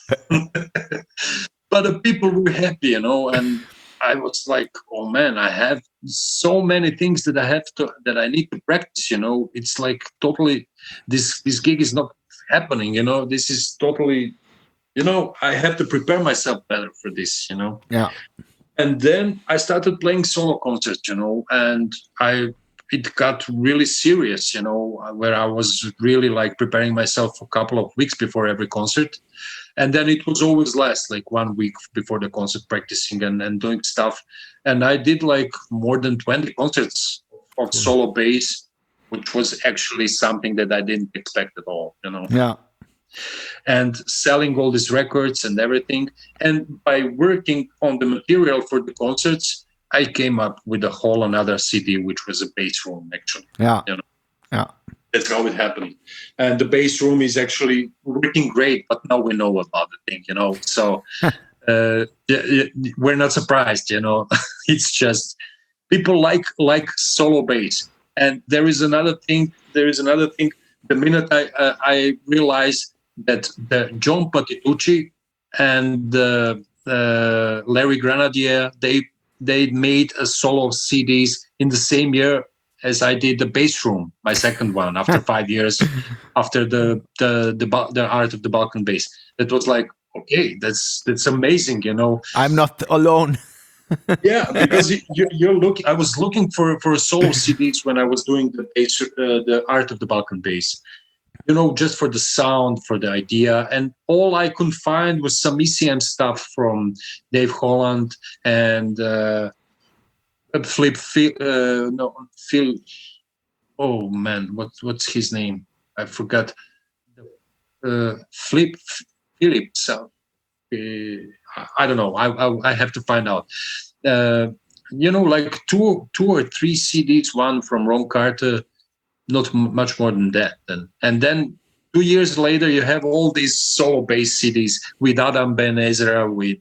[SPEAKER 2] but the people were happy, and I was like, oh man, I have so many things that I need to practice, it's like totally, this gig is not happening, this is totally, I have to prepare myself better for this,
[SPEAKER 1] Yeah.
[SPEAKER 2] And then I started playing solo concerts, and it got really serious, where I was really like preparing myself for a couple of weeks before every concert. And then it was always less, like 1 week before the concert, practicing and doing stuff. And I did like more than 20 concerts of solo bass, which was actually something that I didn't expect at all,
[SPEAKER 1] Yeah.
[SPEAKER 2] And selling all these records and everything. And by working on the material for the concerts, I came up with a whole another CD, which was a bass room, actually.
[SPEAKER 1] Yeah. Yeah.
[SPEAKER 2] That's how it happened. And the bass room is actually working great, but now we know about the thing, So we're not surprised, It's just people like solo bass. And there is another thing. The minute I realized that the John Patitucci and Larry Grenadier, they made a solo CDs in the same year as I did the bass room, my second one, after 5 years, after the Art of the Balkan Bass. That was like, okay, that's amazing,
[SPEAKER 1] I'm not alone.
[SPEAKER 2] Yeah, because you're looking. I was looking for solo CDs when I was doing the Art of the Balkan Bass. Just for the sound, for the idea. And all I could find was some ECM stuff from Dave Holland and Phil. Oh man, what's his name? I forgot. Phillips. I don't know. I have to find out. Like two or three CDs, one from Ron Carter. Not much more than that. And then 2 years later, you have all these solo-based CDs with Adam Ben Ezra, with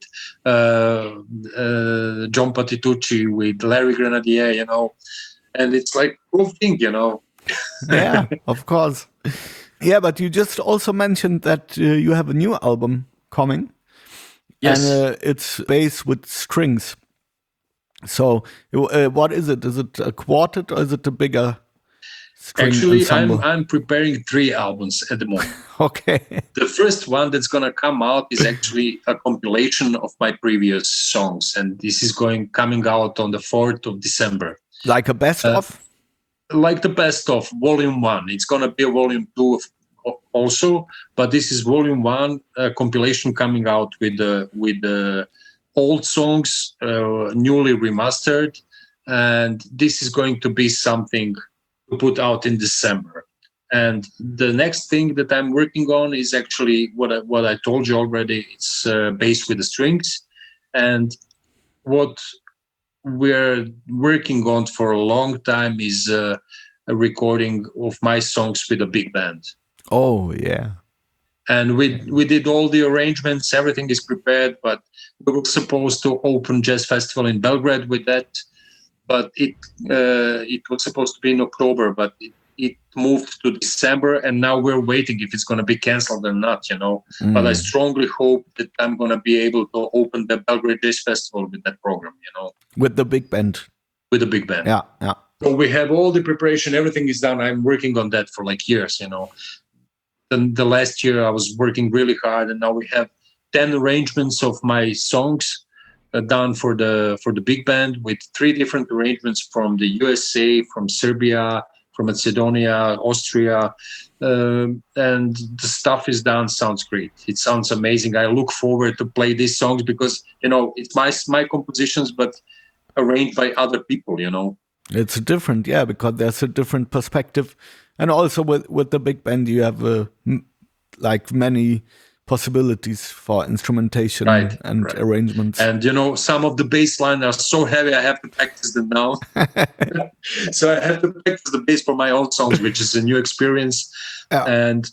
[SPEAKER 2] John Patitucci, with Larry Grenadier, and it's like cool thing,
[SPEAKER 1] Yeah, of course. Yeah, but you just also mentioned that you have a new album coming.
[SPEAKER 2] Yes.
[SPEAKER 1] And it's bass with strings. So what is it? Is it a quartet or is it a bigger string ensemble?
[SPEAKER 2] I'm preparing 3 albums at the moment.
[SPEAKER 1] Okay.
[SPEAKER 2] The first one that's going to come out is actually a compilation of my previous songs. And this is coming out on the 4th of December.
[SPEAKER 1] Like a best of?
[SPEAKER 2] Like the best of volume 1. It's going to be a volume 2 also, but this is volume 1 compilation coming out with the old songs newly remastered, and this is going to be something to put out in December. And the next thing that I'm working on is actually what I told you already. It's bass with the strings, and what we're working on for a long time is a recording of my songs with a big band.
[SPEAKER 1] Oh yeah.
[SPEAKER 2] And we did all the arrangements, everything is prepared, but we were supposed to open Jazz Festival in Belgrade with that, but it was supposed to be in October, but it moved to December, and now we're waiting if it's going to be canceled or not, But I strongly hope that I'm going to be able to open the Belgrade Jazz Festival with that program,
[SPEAKER 1] With the big band.
[SPEAKER 2] With the big band.
[SPEAKER 1] Yeah, yeah.
[SPEAKER 2] So we have all the preparation, everything is done. I'm working on that for like years, The last year I was working really hard, and now we have 10 arrangements of my songs done for the big band, with 3 different arrangements from the USA, from Serbia, from Macedonia, Austria, and the stuff is done. Sounds great. It sounds amazing. I look forward to play these songs because it's my compositions, but arranged by other people.
[SPEAKER 1] It's different, yeah, because there's a different perspective, and also with the big band you have like many possibilities for instrumentation and arrangements.
[SPEAKER 2] And some of the bass lines are so heavy I have to practice them now. So I have to practice the bass for my own songs, which is a new experience. And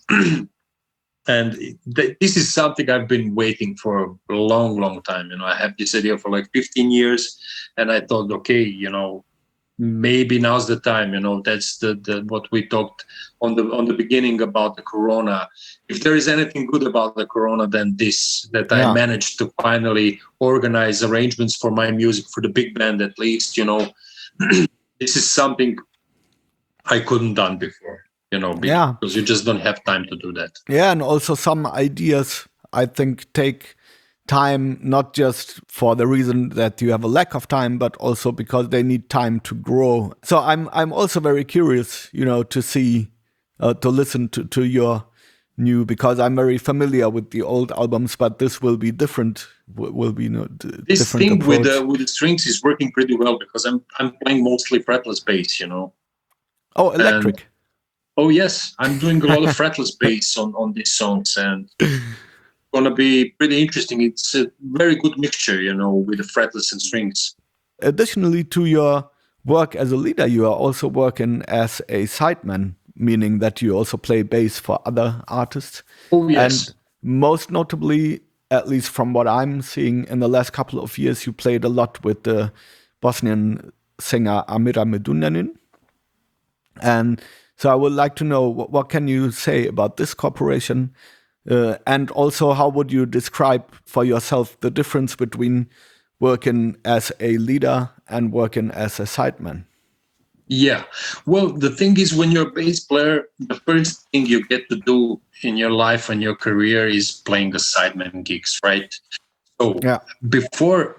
[SPEAKER 2] this is something I've been waiting for a long time. I have this idea for like 15 years, and I thought, okay, maybe now's the time. That's the what we talked on the beginning about the Corona. If there is anything good about the Corona, then this, that I managed to finally organize arrangements for my music, for the big band at least. This is something I couldn't done before. Because you just don't have time to do that.
[SPEAKER 1] Yeah, and also some ideas I think take time, not just for the reason that you have a lack of time, but also because they need time to grow. So I'm also very curious, to see, to listen to your new, because I'm very familiar with the old albums, but this will be different. Will be
[SPEAKER 2] this
[SPEAKER 1] different
[SPEAKER 2] thing
[SPEAKER 1] approach.
[SPEAKER 2] with the strings is working pretty well because I'm playing mostly fretless bass.
[SPEAKER 1] Oh, electric.
[SPEAKER 2] Oh yes, I'm doing a lot of fretless bass on these songs, and gonna be pretty interesting. It's a very good mixture, with the fretless and strings.
[SPEAKER 1] Additionally to your work as a leader, you are also working as a sideman, meaning that you also play bass for other artists.
[SPEAKER 2] Oh yes.
[SPEAKER 1] And most notably, at least from what I'm seeing in the last couple of years, you played a lot with the Bosnian singer Amira Medunjanin. And so I would like to know, what can you say about this cooperation? And also, how would you describe for yourself the difference between working as a leader and working as a sideman?
[SPEAKER 2] Yeah. Well, the thing is, when you're a bass player, the first thing you get to do in your life and your career is playing the sideman gigs, right? So before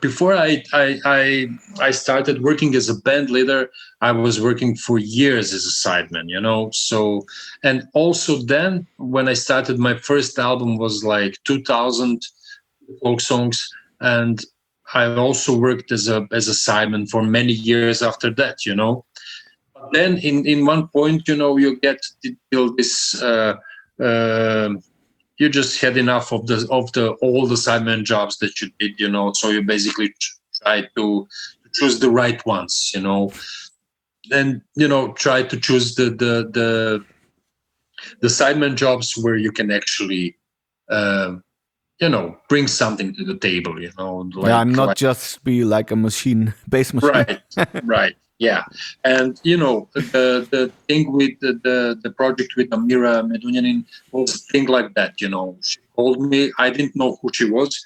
[SPEAKER 2] I started working as a band leader, I was working for years as a sideman, So, and also then when I started, my first album was like 2000 folk songs, and I also worked as a sideman for many years after that, But then in one point, you get till this. You just had enough of all the sideman jobs that you did, So you basically try to choose the right ones, Then try to choose the sideman jobs where you can actually, bring something to the table,
[SPEAKER 1] Like, not just be like a bass machine.
[SPEAKER 2] Right. Yeah, and the thing with the project with Amira Medunjanin was a thing like that. She called me. I didn't know who she was,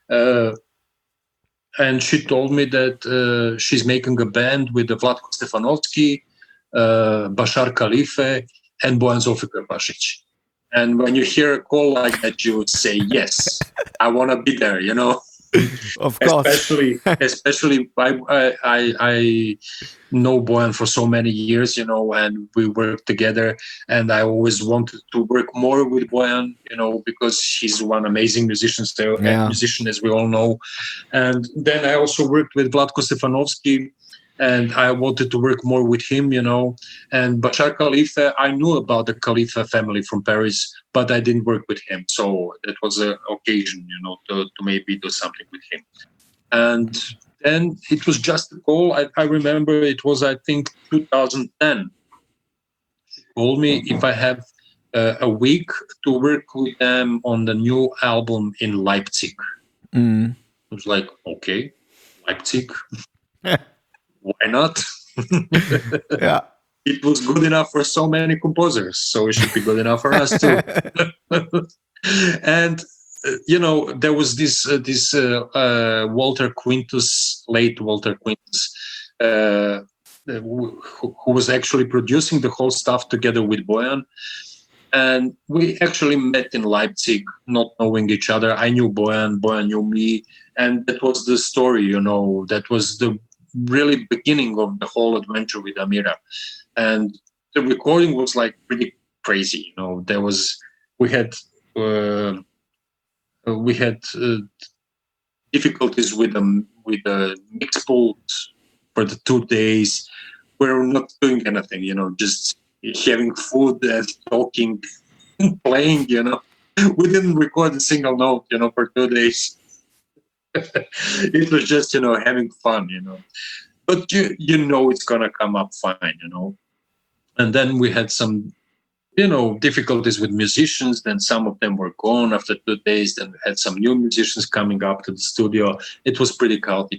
[SPEAKER 2] and she told me that she's making a band with Vlatko Stefanovski, Bashar Khalife, and Bojan Zofikrpašić. And when you hear a call like that, you would say, "Yes, I want to be there."
[SPEAKER 1] Of course.
[SPEAKER 2] Especially I know Bojan for so many years, and we work together, and I always wanted to work more with Bojan, because he's one amazing musician, musician, as we all know. And then I also worked with Vlatko Stefanovski, and I wanted to work more with him, And Bashar Khalife, I knew about the Khalife family from Paris, but I didn't work with him. So that was an occasion, to maybe do something with him. And then it was just a call. I remember it was, I think, 2010. She called me if I have a week to work with them on the new album in Leipzig. I was like, okay, Leipzig. Why not?
[SPEAKER 1] Yeah.
[SPEAKER 2] It was good enough for so many composers, so it should be good enough for us too. And there was this Walter Quintus, late Walter Quintus, who was actually producing the whole stuff together with Bojan. And we actually met in Leipzig, not knowing each other. I knew Bojan, Bojan knew me. And that was the story, that was the really beginning of the whole adventure with Amira. And the recording was like pretty crazy. We had difficulties with the mix pult for the 2 days. We were not doing anything, just having food and talking, playing. We didn't record a single note, for 2 days. It was just, having fun, But it's gonna come up fine, And then we had some, difficulties with musicians. Then some of them were gone after 2 days. Then we had some new musicians coming up to the studio. It was pretty chaotic,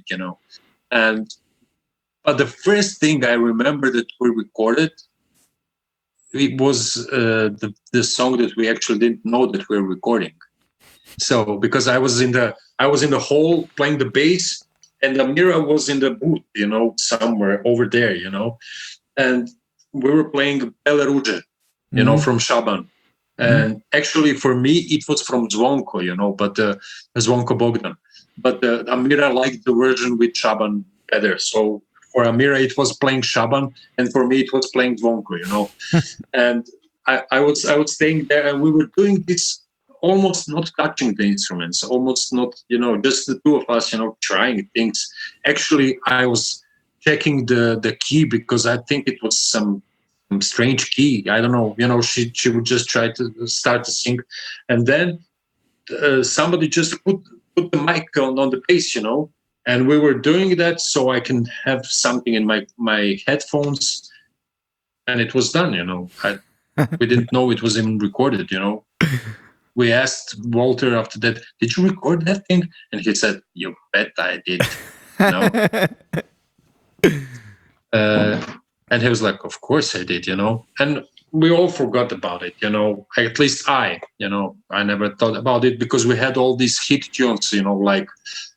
[SPEAKER 2] But the first thing I remember that we recorded, it was the song that we actually didn't know that we were recording. So because I was in the hall playing the bass, and Amira was in the booth, somewhere over there, and we were playing Belle Rouge, from Shaban. And actually for me, it was from Zvonko, but Zvonko Bogdan. But Amira liked the version with Shaban better. So for Amira, it was playing Shaban, and for me, it was playing Zvonko, And I was staying there, and we were doing this almost not touching the instruments, almost not, just the two of us, trying things. Actually, I was checking the key because I think it was some strange key. I don't know. She would just try to start to sing, and then somebody just put the mic on the bass, and we were doing that so I can have something in my headphones, and it was done. We didn't know it was even recorded. We asked Walter after that, "Did you record that thing?" And he said, "You bet I did." And he was like, "Of course I did," And we all forgot about it, At least I never thought about it because we had all these hit tunes, like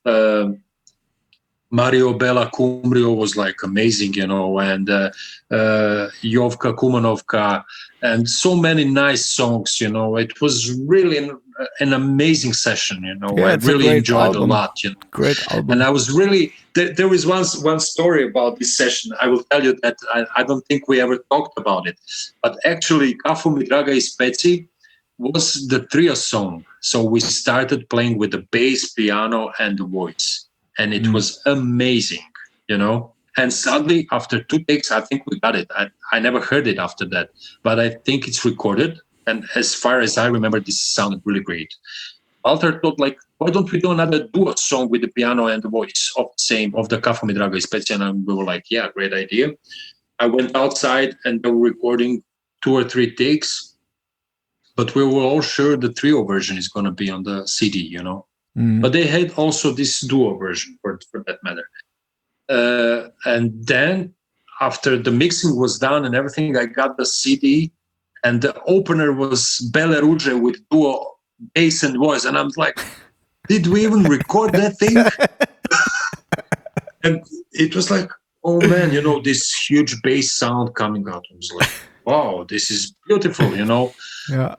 [SPEAKER 2] Mario Bela Kumrio was like amazing, and Jovka Kumanovka, and so many nice songs, It was really an amazing session, I really enjoyed
[SPEAKER 1] album.
[SPEAKER 2] a lot.
[SPEAKER 1] Great album.
[SPEAKER 2] And I was really, there is one story about this session. I will tell you that I don't think we ever talked about it. But actually, Kafu mi draga i speci was the trio song. So we started playing with the bass, piano, and the voice. And it was amazing, And suddenly, after 2 takes, I think we got it. I never heard it after that, but I think it's recorded. And as far as I remember, this sounded really great. Walter thought, why don't we do another duo song with the piano and the voice of the Kafu mi draga i speci? And we were like, yeah, great idea. I went outside and they were recording 2 or 3 takes, but we were all sure the trio version is going to be on the CD, But they had also this duo version for that matter. And then after the mixing was done and everything, I got the CD and the opener was Belle Rouge with duo bass and voice. And I'm like, did we even record that thing? And it was like, oh man, this huge bass sound coming out. I was like, wow, this is beautiful,
[SPEAKER 1] Yeah.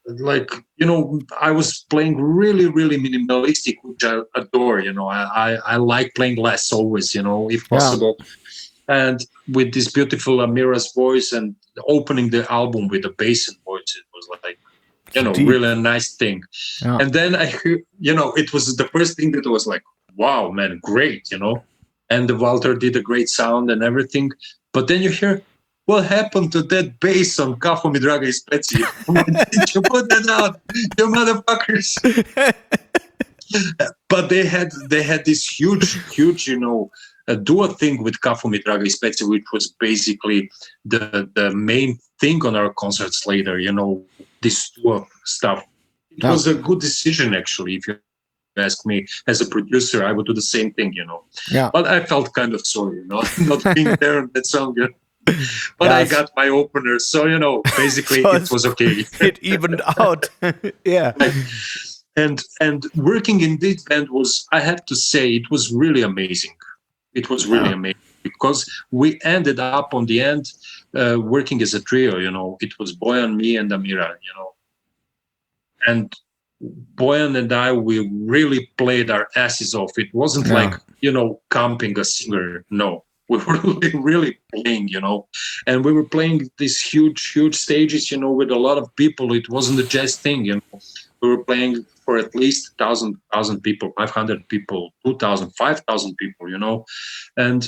[SPEAKER 2] I was playing really, really minimalistic, which I adore. I like playing less always, if possible. Yeah. And with this beautiful Amira's voice and opening the album with the bass and voice, it was like, really a nice thing. Yeah. And then I heard, it was the first thing that was like, wow, man, great, And the Walter did a great sound and everything. But then you hear, what happened to that bass on Kafu mi draga i speci? Did you put that out, you motherfuckers? But they had this huge, a duo thing with Kafu mi draga i speci, which was basically the main thing on our concerts later. This duo stuff. It was a good decision, actually. If you ask me, as a producer, I would do the same thing.
[SPEAKER 1] Yeah.
[SPEAKER 2] But I felt kind of sorry, not being there on that song. But yes. I got my opener, so basically so it was okay.
[SPEAKER 1] It evened out. Yeah.
[SPEAKER 2] And working in this band was, I have to say, it was really amazing. It was really amazing. because we ended up on the end working as a trio. It was Bojan, me, and Amira. And Bojan and I, we really played our asses off. It wasn't like camping a singer. No, we were really playing. And we were playing these huge stages. With a lot of people. It wasn't a jazz thing. We were playing for at least 1,000 people, 500 people, 2,000, 5,000 people. And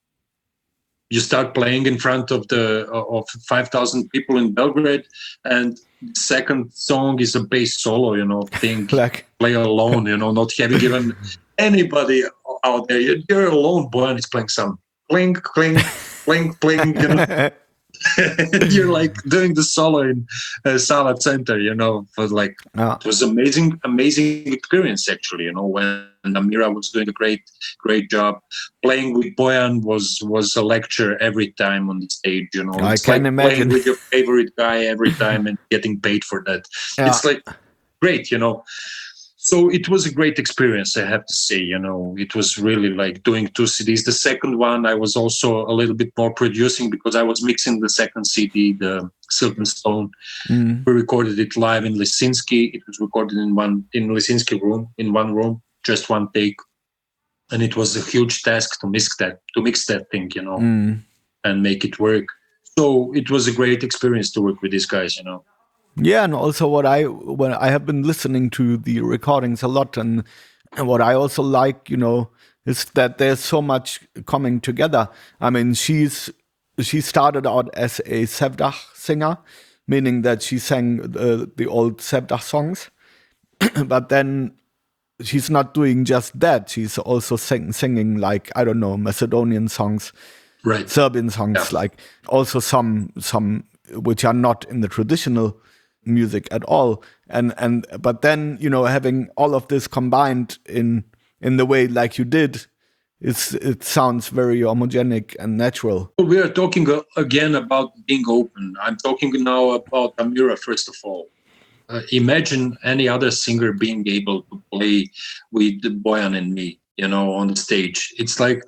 [SPEAKER 2] you start playing in front of 5,000 people in Belgrade, and the second song is a bass solo, thing, play alone, not having given anybody out there. You're alone. Bojan is playing some clink, clink, clink, clink, You're like doing the solo in Sava Center, but it was amazing experience actually, when Amira was doing a great job. Playing with Bojan was a lecture every time on the stage,
[SPEAKER 1] I can imagine.
[SPEAKER 2] Playing with your favorite guy every time and getting paid for that. Yeah. It's like great, So it was a great experience, I have to say. It was really like doing 2 CDs. The second one, I was also a little bit more producing because I was mixing the second CD, the Silk and Stone. We recorded it live in Lisinski. It was recorded in Lisinski room, in one room, just one take, and it was a huge task to mix that thing, and make it work. So it was a great experience to work with these guys,
[SPEAKER 1] Yeah, and also when I have been listening to the recordings a lot, and what I also like, is that there's so much coming together. I mean, she started out as a Sevdah singer, meaning that she sang the old Sevdah songs, but then she's not doing just that. She's also singing like, I don't know, Macedonian songs,
[SPEAKER 2] right?
[SPEAKER 1] Serbian songs, like also some which are not in the traditional music at all, but then having all of this combined in the way like you did, it sounds very homogenic and natural.
[SPEAKER 2] We are talking again about being open. I'm talking now about Amira first of all. Imagine any other singer being able to play with Bojan and me, on the stage. It's like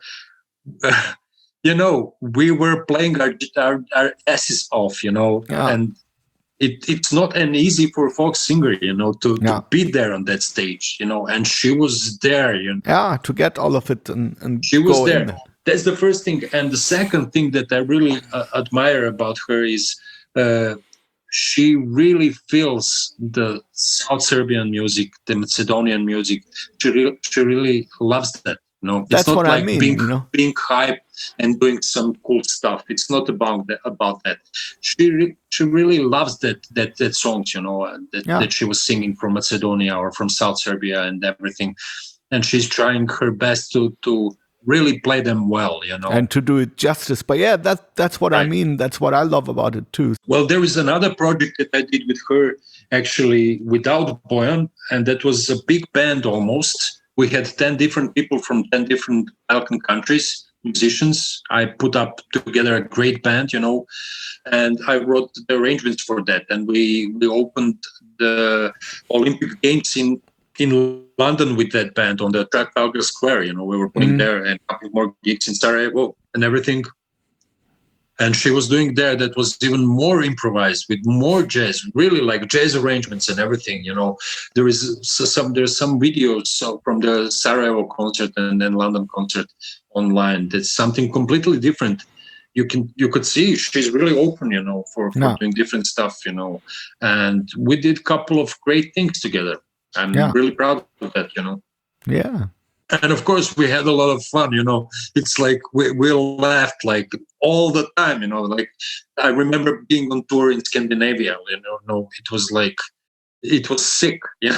[SPEAKER 2] we were playing our asses off, and it's not an easy for a folk singer, to be there on that stage, and she was there,
[SPEAKER 1] to get all of it and
[SPEAKER 2] she was there. That's the first thing. And the second thing that I really admire about her is she really feels the South Serbian music, the Macedonian music. She really loves that. It's
[SPEAKER 1] That's
[SPEAKER 2] not
[SPEAKER 1] what
[SPEAKER 2] like
[SPEAKER 1] I mean,
[SPEAKER 2] being hype and doing some cool stuff. It's not about that. She really loves that songs, that she was singing from Macedonia or from South Serbia and everything. And she's trying her best to really play them well,
[SPEAKER 1] and to do it justice. But yeah, that's what I mean. That's what I love about it too.
[SPEAKER 2] Well, there is another project that I did with her actually without Bojan, and that was a big band almost. We had 10 different people from 10 different Balkan countries, musicians. I put up together a great band, and I wrote the arrangements for that. And we opened the Olympic Games in London with that band on the Trafalgar Square. We were playing there, and a couple more gigs in Sarajevo and everything. And she was doing there that was even more improvised with more jazz, really like jazz arrangements and everything. There's some videos from the Sarajevo concert and then London concert online. That's something completely different. You could see she's really open, for doing different stuff, And we did a couple of great things together. I'm really proud of that,
[SPEAKER 1] Yeah.
[SPEAKER 2] And of course, we had a lot of fun, It's like we laughed like all the time, Like I remember being on tour in Scandinavia, it was like, it was sick,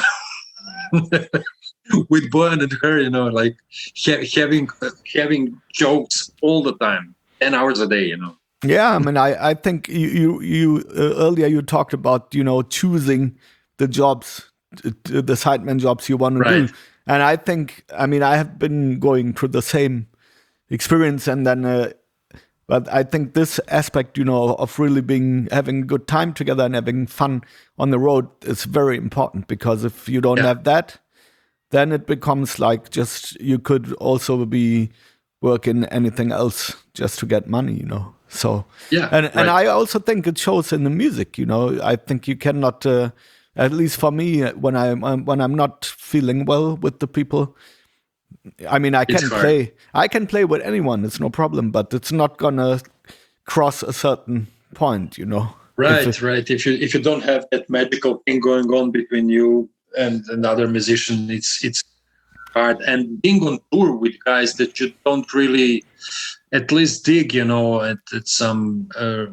[SPEAKER 2] with Bojan and her, like having jokes all the time, 10 hours a day,
[SPEAKER 1] Yeah, I mean, I think you earlier you talked about, choosing the jobs, the sideman jobs you want to do. And I think, I mean, I have been going through the same experience, and then, but I think this aspect, of really having a good time together and having fun on the road is very important, because if you don't have that, then it becomes like just, you could also be work in anything else just to get money, So
[SPEAKER 2] Yeah,
[SPEAKER 1] and I also think it shows in the music, I think you cannot, at least for me, when I'm not feeling well with the people. I mean,
[SPEAKER 2] it's hard.
[SPEAKER 1] I can play with anyone, it's no problem, but it's not gonna cross a certain point, If it,
[SPEAKER 2] Right, right. If you don't have that magical thing going on between you and another musician, it's hard. And being on tour with guys that you don't really at least dig, at some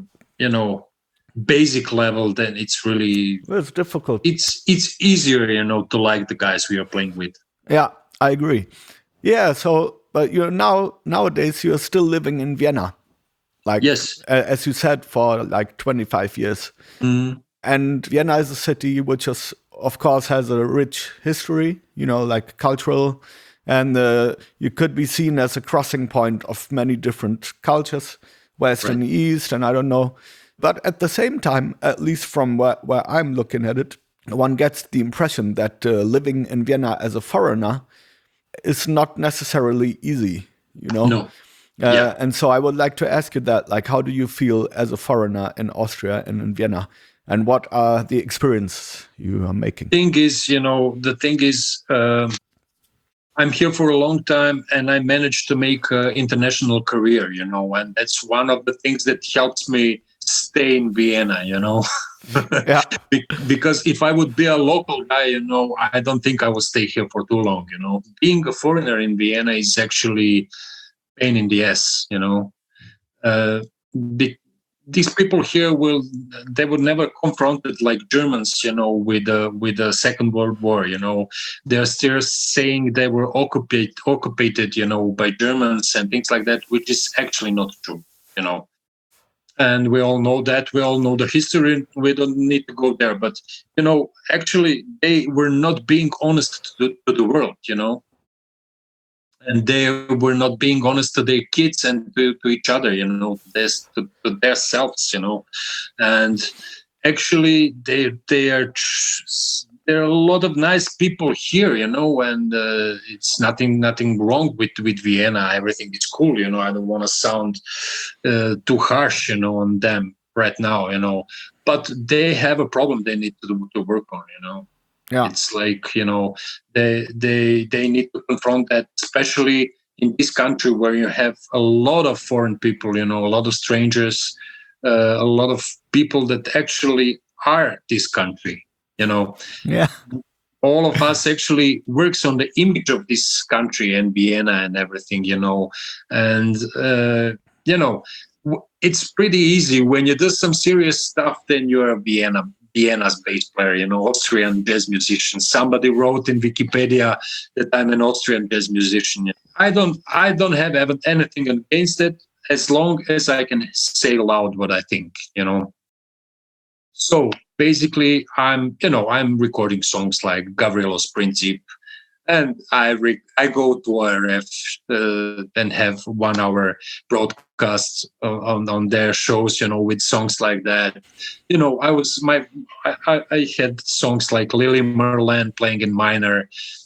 [SPEAKER 2] basic level, then
[SPEAKER 1] it's difficult.
[SPEAKER 2] it's easier, to like the guys we are playing with.
[SPEAKER 1] Yeah, I agree. Yeah, so but nowadays you're still living in Vienna, like
[SPEAKER 2] Yes.
[SPEAKER 1] as you said, for like 25 years.
[SPEAKER 2] Mm,
[SPEAKER 1] And Vienna is a city which is, of course, has a rich history, like cultural, and you could be seen as a crossing point of many different cultures, West
[SPEAKER 2] right.
[SPEAKER 1] and East, and I don't know. But at the same time, at least from where I'm looking at it, one gets the impression that living in Vienna as a foreigner is not necessarily easy,
[SPEAKER 2] No. Yeah.
[SPEAKER 1] And so I would like to ask you that, like, how do you feel as a foreigner in Austria and in Vienna? And what are the experiences you are making?
[SPEAKER 2] The thing is, I'm here for a long time and I managed to make an international career, and that's one of the things that helps me stay in Vienna,
[SPEAKER 1] Yeah.
[SPEAKER 2] Because if I would be a local guy, I don't think I would stay here for too long, Being a foreigner in Vienna is actually pain in the ass, uh, these people here they would never confronted like Germans, with the Second World War. They're still saying they were occupied, by Germans and things like that, which is actually not true. And we all know that. We all know the history. We don't need to go there. But actually, they were not being honest to the world. And they were not being honest to their kids and to each other, to their selves, and actually there are a lot of nice people here, and it's nothing wrong with Vienna. Everything is cool, I don't want to sound too harsh, on them right now, but they have a problem they need to work on.
[SPEAKER 1] Yeah.
[SPEAKER 2] It's like, they need to confront that, especially in this country where you have a lot of foreign people, a lot of strangers, a lot of people that actually are this country,
[SPEAKER 1] Yeah.
[SPEAKER 2] All of us actually works on the image of this country and Vienna and everything, and, it's pretty easy when you do some serious stuff, then you're a Vienna's bass player, Austrian jazz musician. Somebody wrote in Wikipedia that I'm an Austrian jazz musician. I don't have anything against it as long as I can say loud what I think, So basically, I'm recording songs like Gavrielos Princip, and I go to ORF and have 1 hour broadcasts on their shows, with songs like that. I had songs like Lily Merlin playing in minor,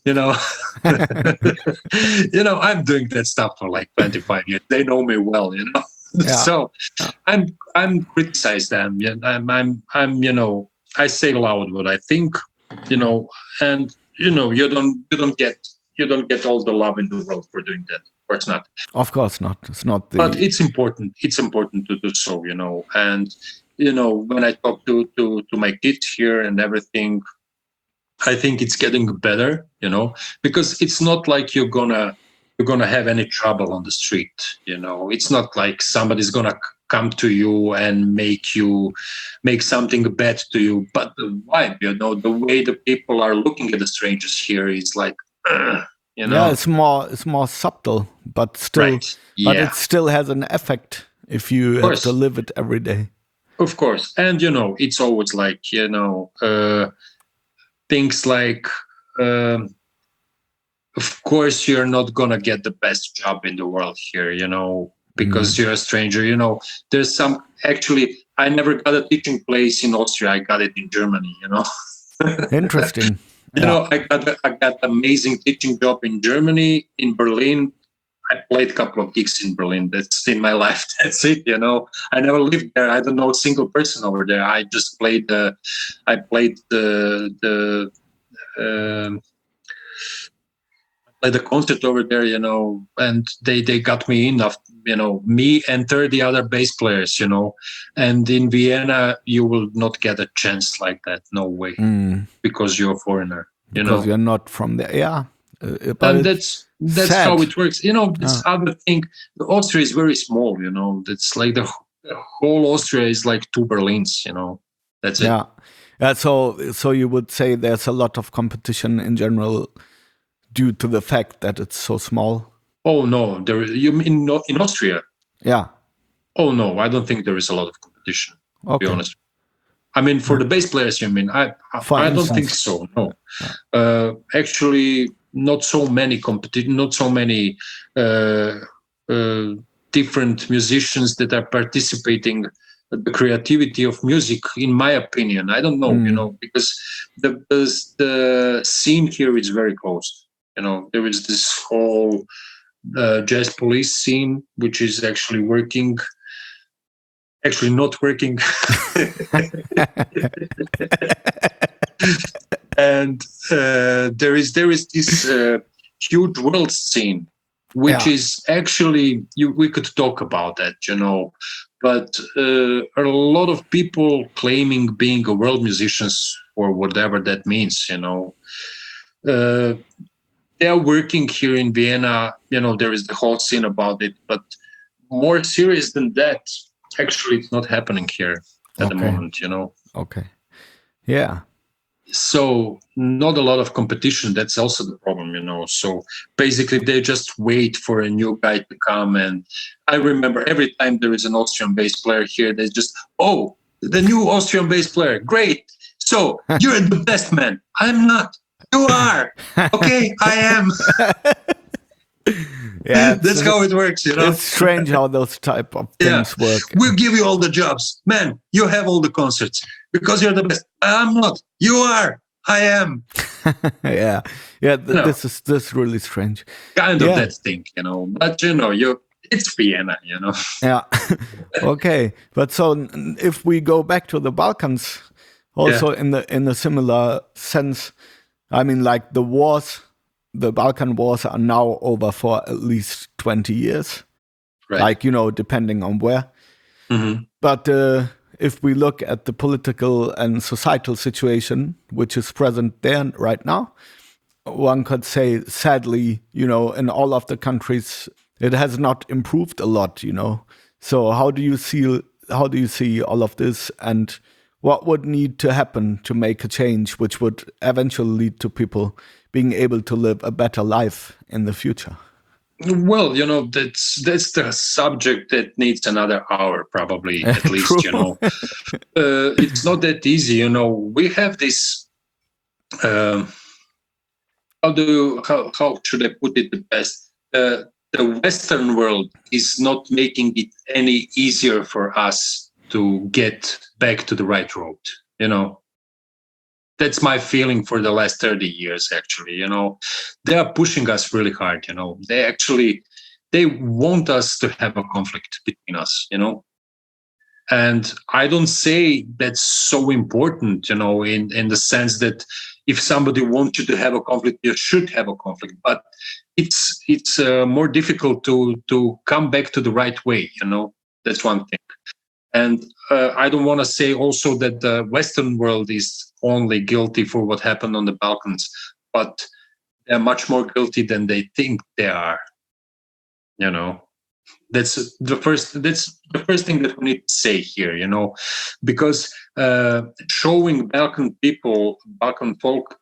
[SPEAKER 2] I'm doing that stuff for like 25 years. They know me well,
[SPEAKER 1] Yeah.
[SPEAKER 2] So I'm criticize them. I'm I say loud what I think, and you don't get all the love in the world for doing that. Of course not.
[SPEAKER 1] Of course not. It's not the.
[SPEAKER 2] But it's important. It's important to do so, And when I talk to my kids here and everything, I think it's getting better, because it's not like you're gonna have any trouble on the street, It's not like somebody's gonna come to you and make something bad to you. But the vibe, the way the people are looking at the strangers here is like,
[SPEAKER 1] Yeah, it's more subtle, but still,
[SPEAKER 2] right. Yeah.
[SPEAKER 1] But it still has an effect if you have to live it every day.
[SPEAKER 2] Of course, and it's always like things like. Of course, you're not gonna get the best job in the world here, because you're a stranger. There's some. Actually, I never got a teaching place in Austria. I got it in Germany.
[SPEAKER 1] Interesting.
[SPEAKER 2] I got amazing teaching job in Germany, in Berlin. I played a couple of gigs in Berlin. That's in my life. That's it. I never lived there. I don't know a single person over there. I just played the concert over there, and they got me in. Me and 30 other bass players, and in Vienna you will not get a chance like that. No way, because you're a foreigner.
[SPEAKER 1] Because you're not from there. Yeah.
[SPEAKER 2] But and that's how it works. This other thing. Austria is very small. It's like the whole Austria is like 2 Berlins. That's it.
[SPEAKER 1] Yeah. So you would say there's a lot of competition in general due to the fact that it's so small.
[SPEAKER 2] Oh no, you mean in Austria?
[SPEAKER 1] Yeah.
[SPEAKER 2] Oh no, I don't think there is a lot of competition. To be honest. I mean, for the bass players, you mean? I don't think so. No. Actually, not so many competition, not so many different musicians that are participating in the creativity of music, in my opinion. I don't know, because the scene here is very closed. There is this whole jazz police scene, which is actually working. Actually not working. And there is this huge world scene, which is actually we could talk about that, but a lot of people claiming being a world musicians or whatever that means, they are working here in Vienna. There is the whole scene about it, but more serious than that, actually, it's not happening here at the moment,
[SPEAKER 1] Okay. Yeah.
[SPEAKER 2] So not a lot of competition. That's also the problem, So basically, they just wait for a new guy to come. And I remember every time there is an Austrian bass player here, they just, the new Austrian bass player. Great. So you're the best man. I'm not. You are. Okay, I am.
[SPEAKER 1] Yeah,
[SPEAKER 2] that's how it works,
[SPEAKER 1] It's strange how those type of things work.
[SPEAKER 2] We'll give you all the jobs. Man, you have all the concerts because you're the best. I'm not. You are. I am.
[SPEAKER 1] Yeah. This is really strange.
[SPEAKER 2] Kind of that thing, But it's Vienna,
[SPEAKER 1] Yeah. Okay. But so if we go back to the Balkans, also in a similar sense, I mean, like the Balkan wars are now over for at least 20 years. Right. Like, depending on where.
[SPEAKER 2] Mm-hmm.
[SPEAKER 1] But if we look at the political and societal situation, which is present there right now, one could say, sadly, in all of the countries, it has not improved a lot, So how do you see all of this, and what would need to happen to make a change which would eventually lead to people being able to live a better life in the future?
[SPEAKER 2] Well, that's the subject that needs another hour, probably, at least, It's not that easy, We have this, how should I put it the best? The Western world is not making it any easier for us to get back to the right road, That's my feeling for the last 30 years, actually. They are pushing us really hard. They want us to have a conflict between us, And I don't say that's so important, in the sense that if somebody wants you to have a conflict, you should have a conflict. But it's more difficult to come back to the right way, That's one thing. And I don't want to say also that the Western world is only guilty for what happened on the Balkans, but they're much more guilty than they think they are. That's the first thing that we need to say here, because showing Balkan folk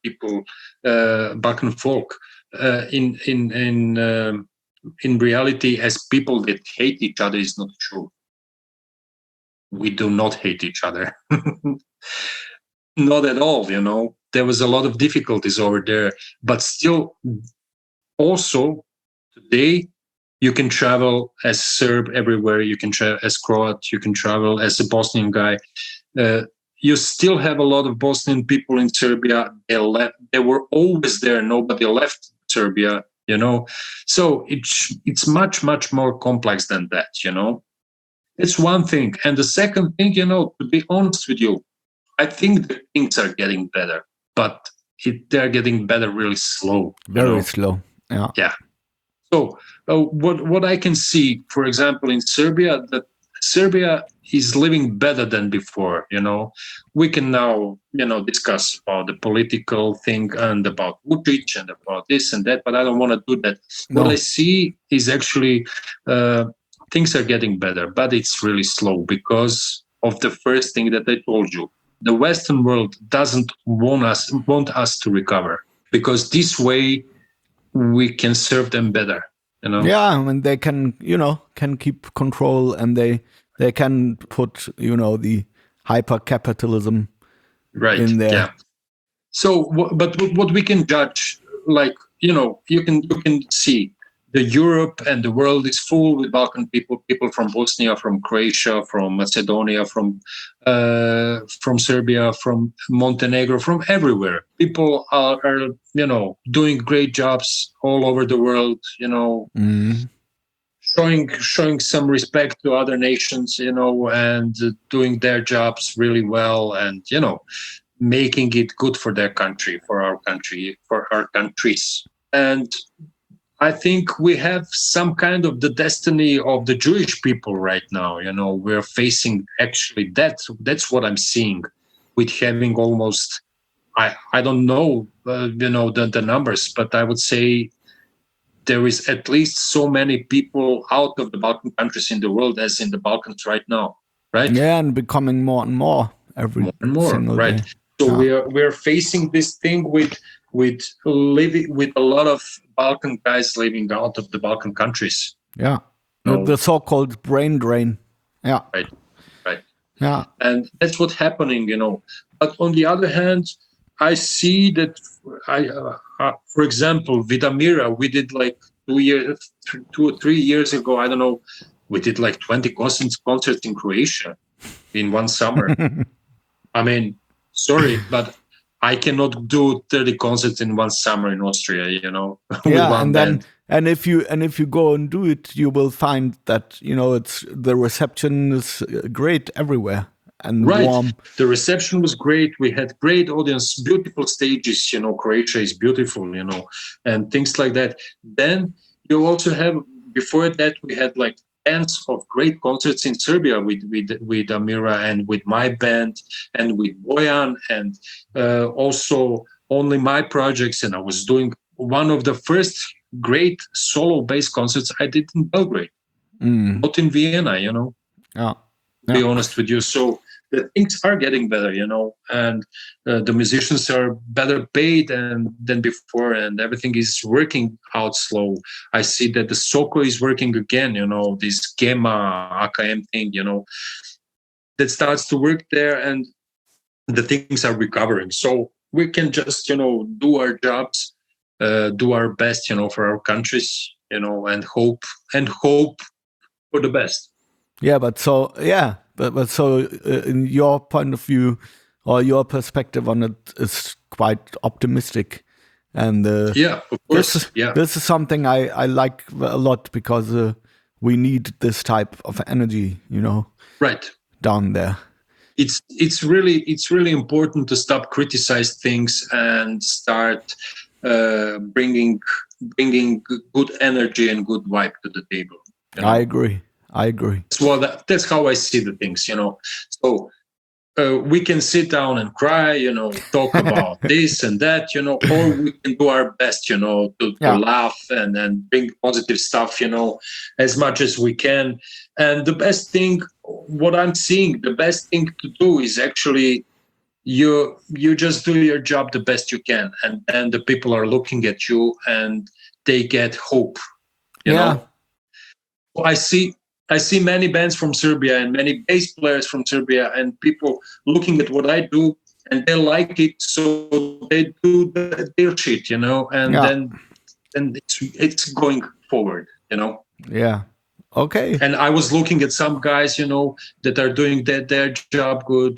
[SPEAKER 2] in reality as people that hate each other is not true. We do not hate each other. Not at all, There was a lot of difficulties over there. But still, also, today, you can travel as Serb everywhere. You can travel as Croat. You can travel as a Bosnian guy. You still have a lot of Bosnian people in Serbia. They were always there. Nobody left Serbia. So it's much more complex than that. It's one thing. And the second thing, to be honest with you, I think that things are getting better, but they're getting better really slow.
[SPEAKER 1] Very slow. Yeah.
[SPEAKER 2] Yeah. So what I can see, for example, in Serbia, that Serbia is living better than before. We can now, discuss about the political thing and about Vučić and about this and that, but I don't want to do that.
[SPEAKER 1] No.
[SPEAKER 2] What I see is actually things are getting better, but it's really slow because of the first thing that I told you. The Western world doesn't want us to recover, because this way we can serve them better.
[SPEAKER 1] Yeah, and they can, can keep control, and they can put, the hyper capitalism in there.
[SPEAKER 2] Yeah. So, but what we can judge, you can see the Europe and the world is full with Balkan people from Bosnia, from Croatia, from Macedonia, from Serbia, from Montenegro, from everywhere. People are doing great jobs all over the world, showing some respect to other nations, and doing their jobs really well, and making it good for their country, for our countries. And I think we have some kind of the destiny of the Jewish people right now. We're facing actually that's what I'm seeing, with having almost, I don't know, the numbers, but I would say there is at least so many people out of the Balkan countries in the world as in the Balkans right now, right?
[SPEAKER 1] Yeah, and becoming more and more every single
[SPEAKER 2] right?
[SPEAKER 1] day.
[SPEAKER 2] So we're facing this thing with living with a lot of Balkan guys living out of the Balkan countries.
[SPEAKER 1] Yeah, the so-called brain drain. Yeah,
[SPEAKER 2] right.
[SPEAKER 1] Yeah,
[SPEAKER 2] and that's what's happening, But on the other hand, I see that for example, with Amira, we did like 2 or 3 years ago. I don't know. We did like 20 concerts in Croatia in one summer. I mean, sorry, but I cannot do 30 concerts in one summer in Austria,
[SPEAKER 1] Yeah, and if you go and do it, you will find that it's the reception is great everywhere and warm.
[SPEAKER 2] The reception was great. We had great audience, beautiful stages. Croatia is beautiful, and things like that. Then you also have, before that, we had like tens of great concerts in Serbia with Amira and with my band and with Bojan, and also only my projects. And I was doing one of the first great solo bass concerts I did in Belgrade, not in Vienna,
[SPEAKER 1] Yeah.
[SPEAKER 2] To be honest with you. So the things are getting better, and the musicians are better paid than before, and everything is working out slow. I see that the Soko is working again, this GEMA, AKM thing, that starts to work there, and the things are recovering. So we can just, do our jobs, do our best, for our countries, and hope for the best.
[SPEAKER 1] Yeah, but so in your point of view or your perspective on it is quite optimistic, and
[SPEAKER 2] yeah, of course.
[SPEAKER 1] This is something I like a lot, because we need this type of energy,
[SPEAKER 2] right
[SPEAKER 1] down there.
[SPEAKER 2] It's really important to stop criticize things and start bringing good energy and good vibe to the table.
[SPEAKER 1] I agree.
[SPEAKER 2] That's how I see the things, So we can sit down and cry, talk about this and that, or we can do our best, to laugh and bring positive stuff, as much as we can. And the best thing, what I'm seeing, the best thing to do is actually you just do your job the best you can, and the people are looking at you and they get hope. You know? I see many bands from Serbia and many bass players from Serbia and people looking at what I do, and they like it, so they do their shit, and then it's going forward,
[SPEAKER 1] Yeah. Okay.
[SPEAKER 2] And I was looking at some guys, that are doing their job good,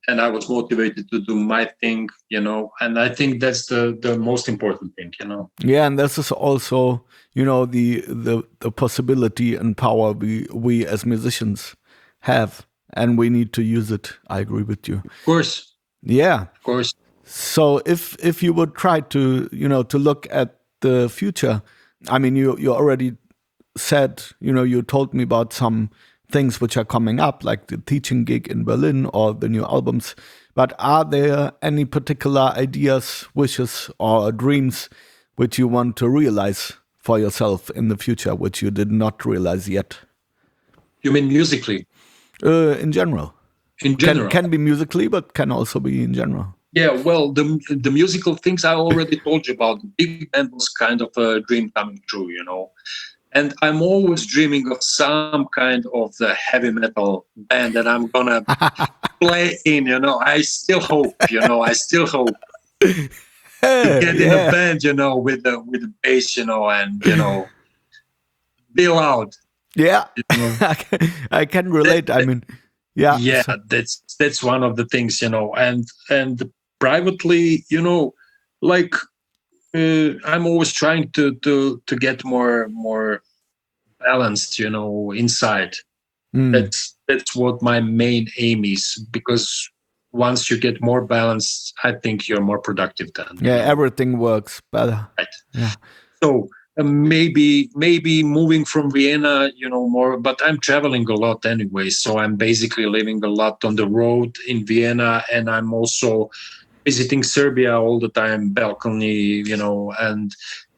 [SPEAKER 2] and I was motivated to do my thing, and I think that's the most important thing,
[SPEAKER 1] Yeah, and this is also, the possibility and power we as musicians have, and we need to use it. I agree with you.
[SPEAKER 2] Of course.
[SPEAKER 1] Yeah.
[SPEAKER 2] Of course.
[SPEAKER 1] So if you would try to, to look at the future, I mean, you already said, you told me about some things which are coming up, like the teaching gig in Berlin or the new albums. But are there any particular ideas, wishes, or dreams which you want to realize for yourself in the future, which you did not realize yet?
[SPEAKER 2] You mean musically?
[SPEAKER 1] In general.
[SPEAKER 2] In general.
[SPEAKER 1] Can be musically, but can also be in general.
[SPEAKER 2] Yeah, well, the musical things I already told you about. The big band was kind of a dream coming true, And I'm always dreaming of some kind of the heavy metal band that I'm gonna play in, I still hope, I still hope to get in a band, with the bass, and be loud.
[SPEAKER 1] Yeah, I can relate. I mean, yeah.
[SPEAKER 2] Yeah, that's one of the things, and privately, like. I'm always trying to get more balanced, inside. That's what my main aim is, because once you get more balanced, I think you're more productive then.
[SPEAKER 1] Yeah, everything works better.
[SPEAKER 2] Right.
[SPEAKER 1] Yeah.
[SPEAKER 2] So maybe moving from Vienna, more, but I'm traveling a lot anyway. So I'm basically living a lot on the road in Vienna, and I'm also visiting Serbia all the time, balcony, and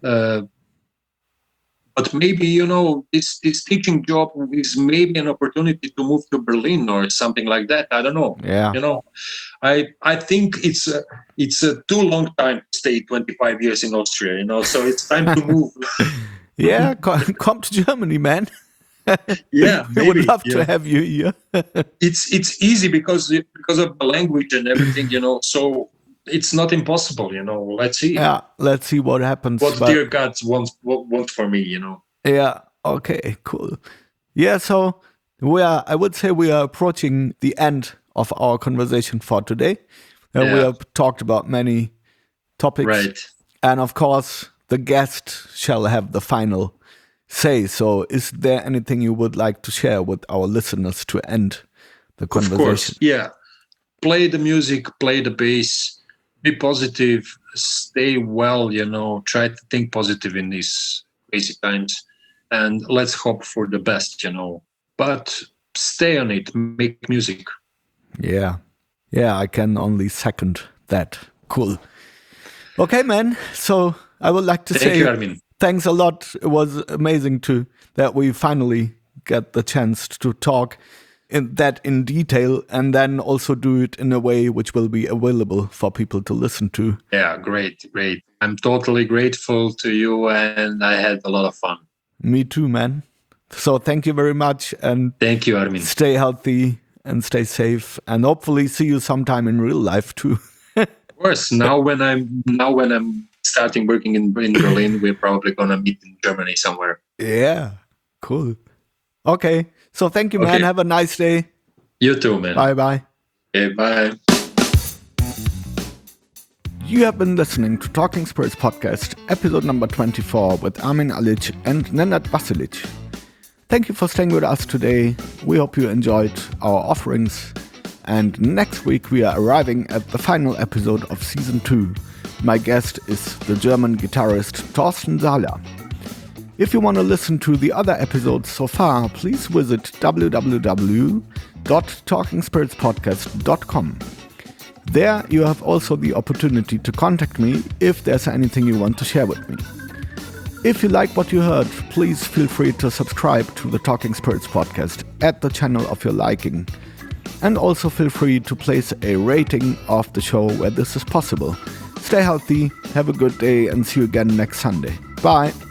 [SPEAKER 2] but maybe, this teaching job is maybe an opportunity to move to Berlin or something like that. I don't know.
[SPEAKER 1] Yeah.
[SPEAKER 2] I think it's a too long time to stay 25 years in Austria, so it's time to move.
[SPEAKER 1] Yeah, come to Germany, man.
[SPEAKER 2] Yeah,
[SPEAKER 1] we would love to have you here.
[SPEAKER 2] It's easy because of the language and everything, so it's not impossible, let's see.
[SPEAKER 1] Yeah, let's see what happens.
[SPEAKER 2] What dear God wants for me,
[SPEAKER 1] Yeah, okay, cool. Yeah, so I would say we are approaching the end of our conversation for today. We have talked about many topics.
[SPEAKER 2] Right.
[SPEAKER 1] And of course, the guest shall have the final say. So is there anything you would like to share with our listeners to end the conversation?
[SPEAKER 2] Of course, yeah. Play the music, play the bass, be positive, stay well, try to think positive in these crazy times, and let's hope for the best, but stay on it, make music.
[SPEAKER 1] Yeah, I can only second that. Cool. Okay, man. So I would like to say
[SPEAKER 2] you, Armin.
[SPEAKER 1] Thanks a lot. It was amazing that we finally get the chance to talk in detail, and then also do it in a way which will be available for people to listen to.
[SPEAKER 2] Yeah, great. I'm totally grateful to you, and I had a lot of fun.
[SPEAKER 1] Me too, man. So thank you very much, and
[SPEAKER 2] thank you, Armin.
[SPEAKER 1] Stay healthy and stay safe, and hopefully see you sometime in real life too.
[SPEAKER 2] Of course. Now when I'm starting working in Berlin, we're probably gonna meet in Germany somewhere.
[SPEAKER 1] Yeah, cool. Okay, so thank you, man. Have a nice day.
[SPEAKER 2] You too, man.
[SPEAKER 1] Bye.
[SPEAKER 2] Okay, bye.
[SPEAKER 1] You have been listening to Talking Spirits Podcast, episode number 24 with Armin Alic and Nenad Vasilic. Thank you for staying with us today. We hope you enjoyed our offerings. And next week we are arriving at the final episode of Season 2. My guest is the German guitarist Thorsten Sahler. If you want to listen to the other episodes so far, please visit www.talkingspiritspodcast.com. There you have also the opportunity to contact me if there's anything you want to share with me. If you like what you heard, please feel free to subscribe to the Talking Spirits podcast at the channel of your liking. And also feel free to place a rating of the show where this is possible. Stay healthy, have a good day, and see you again next Sunday. Bye!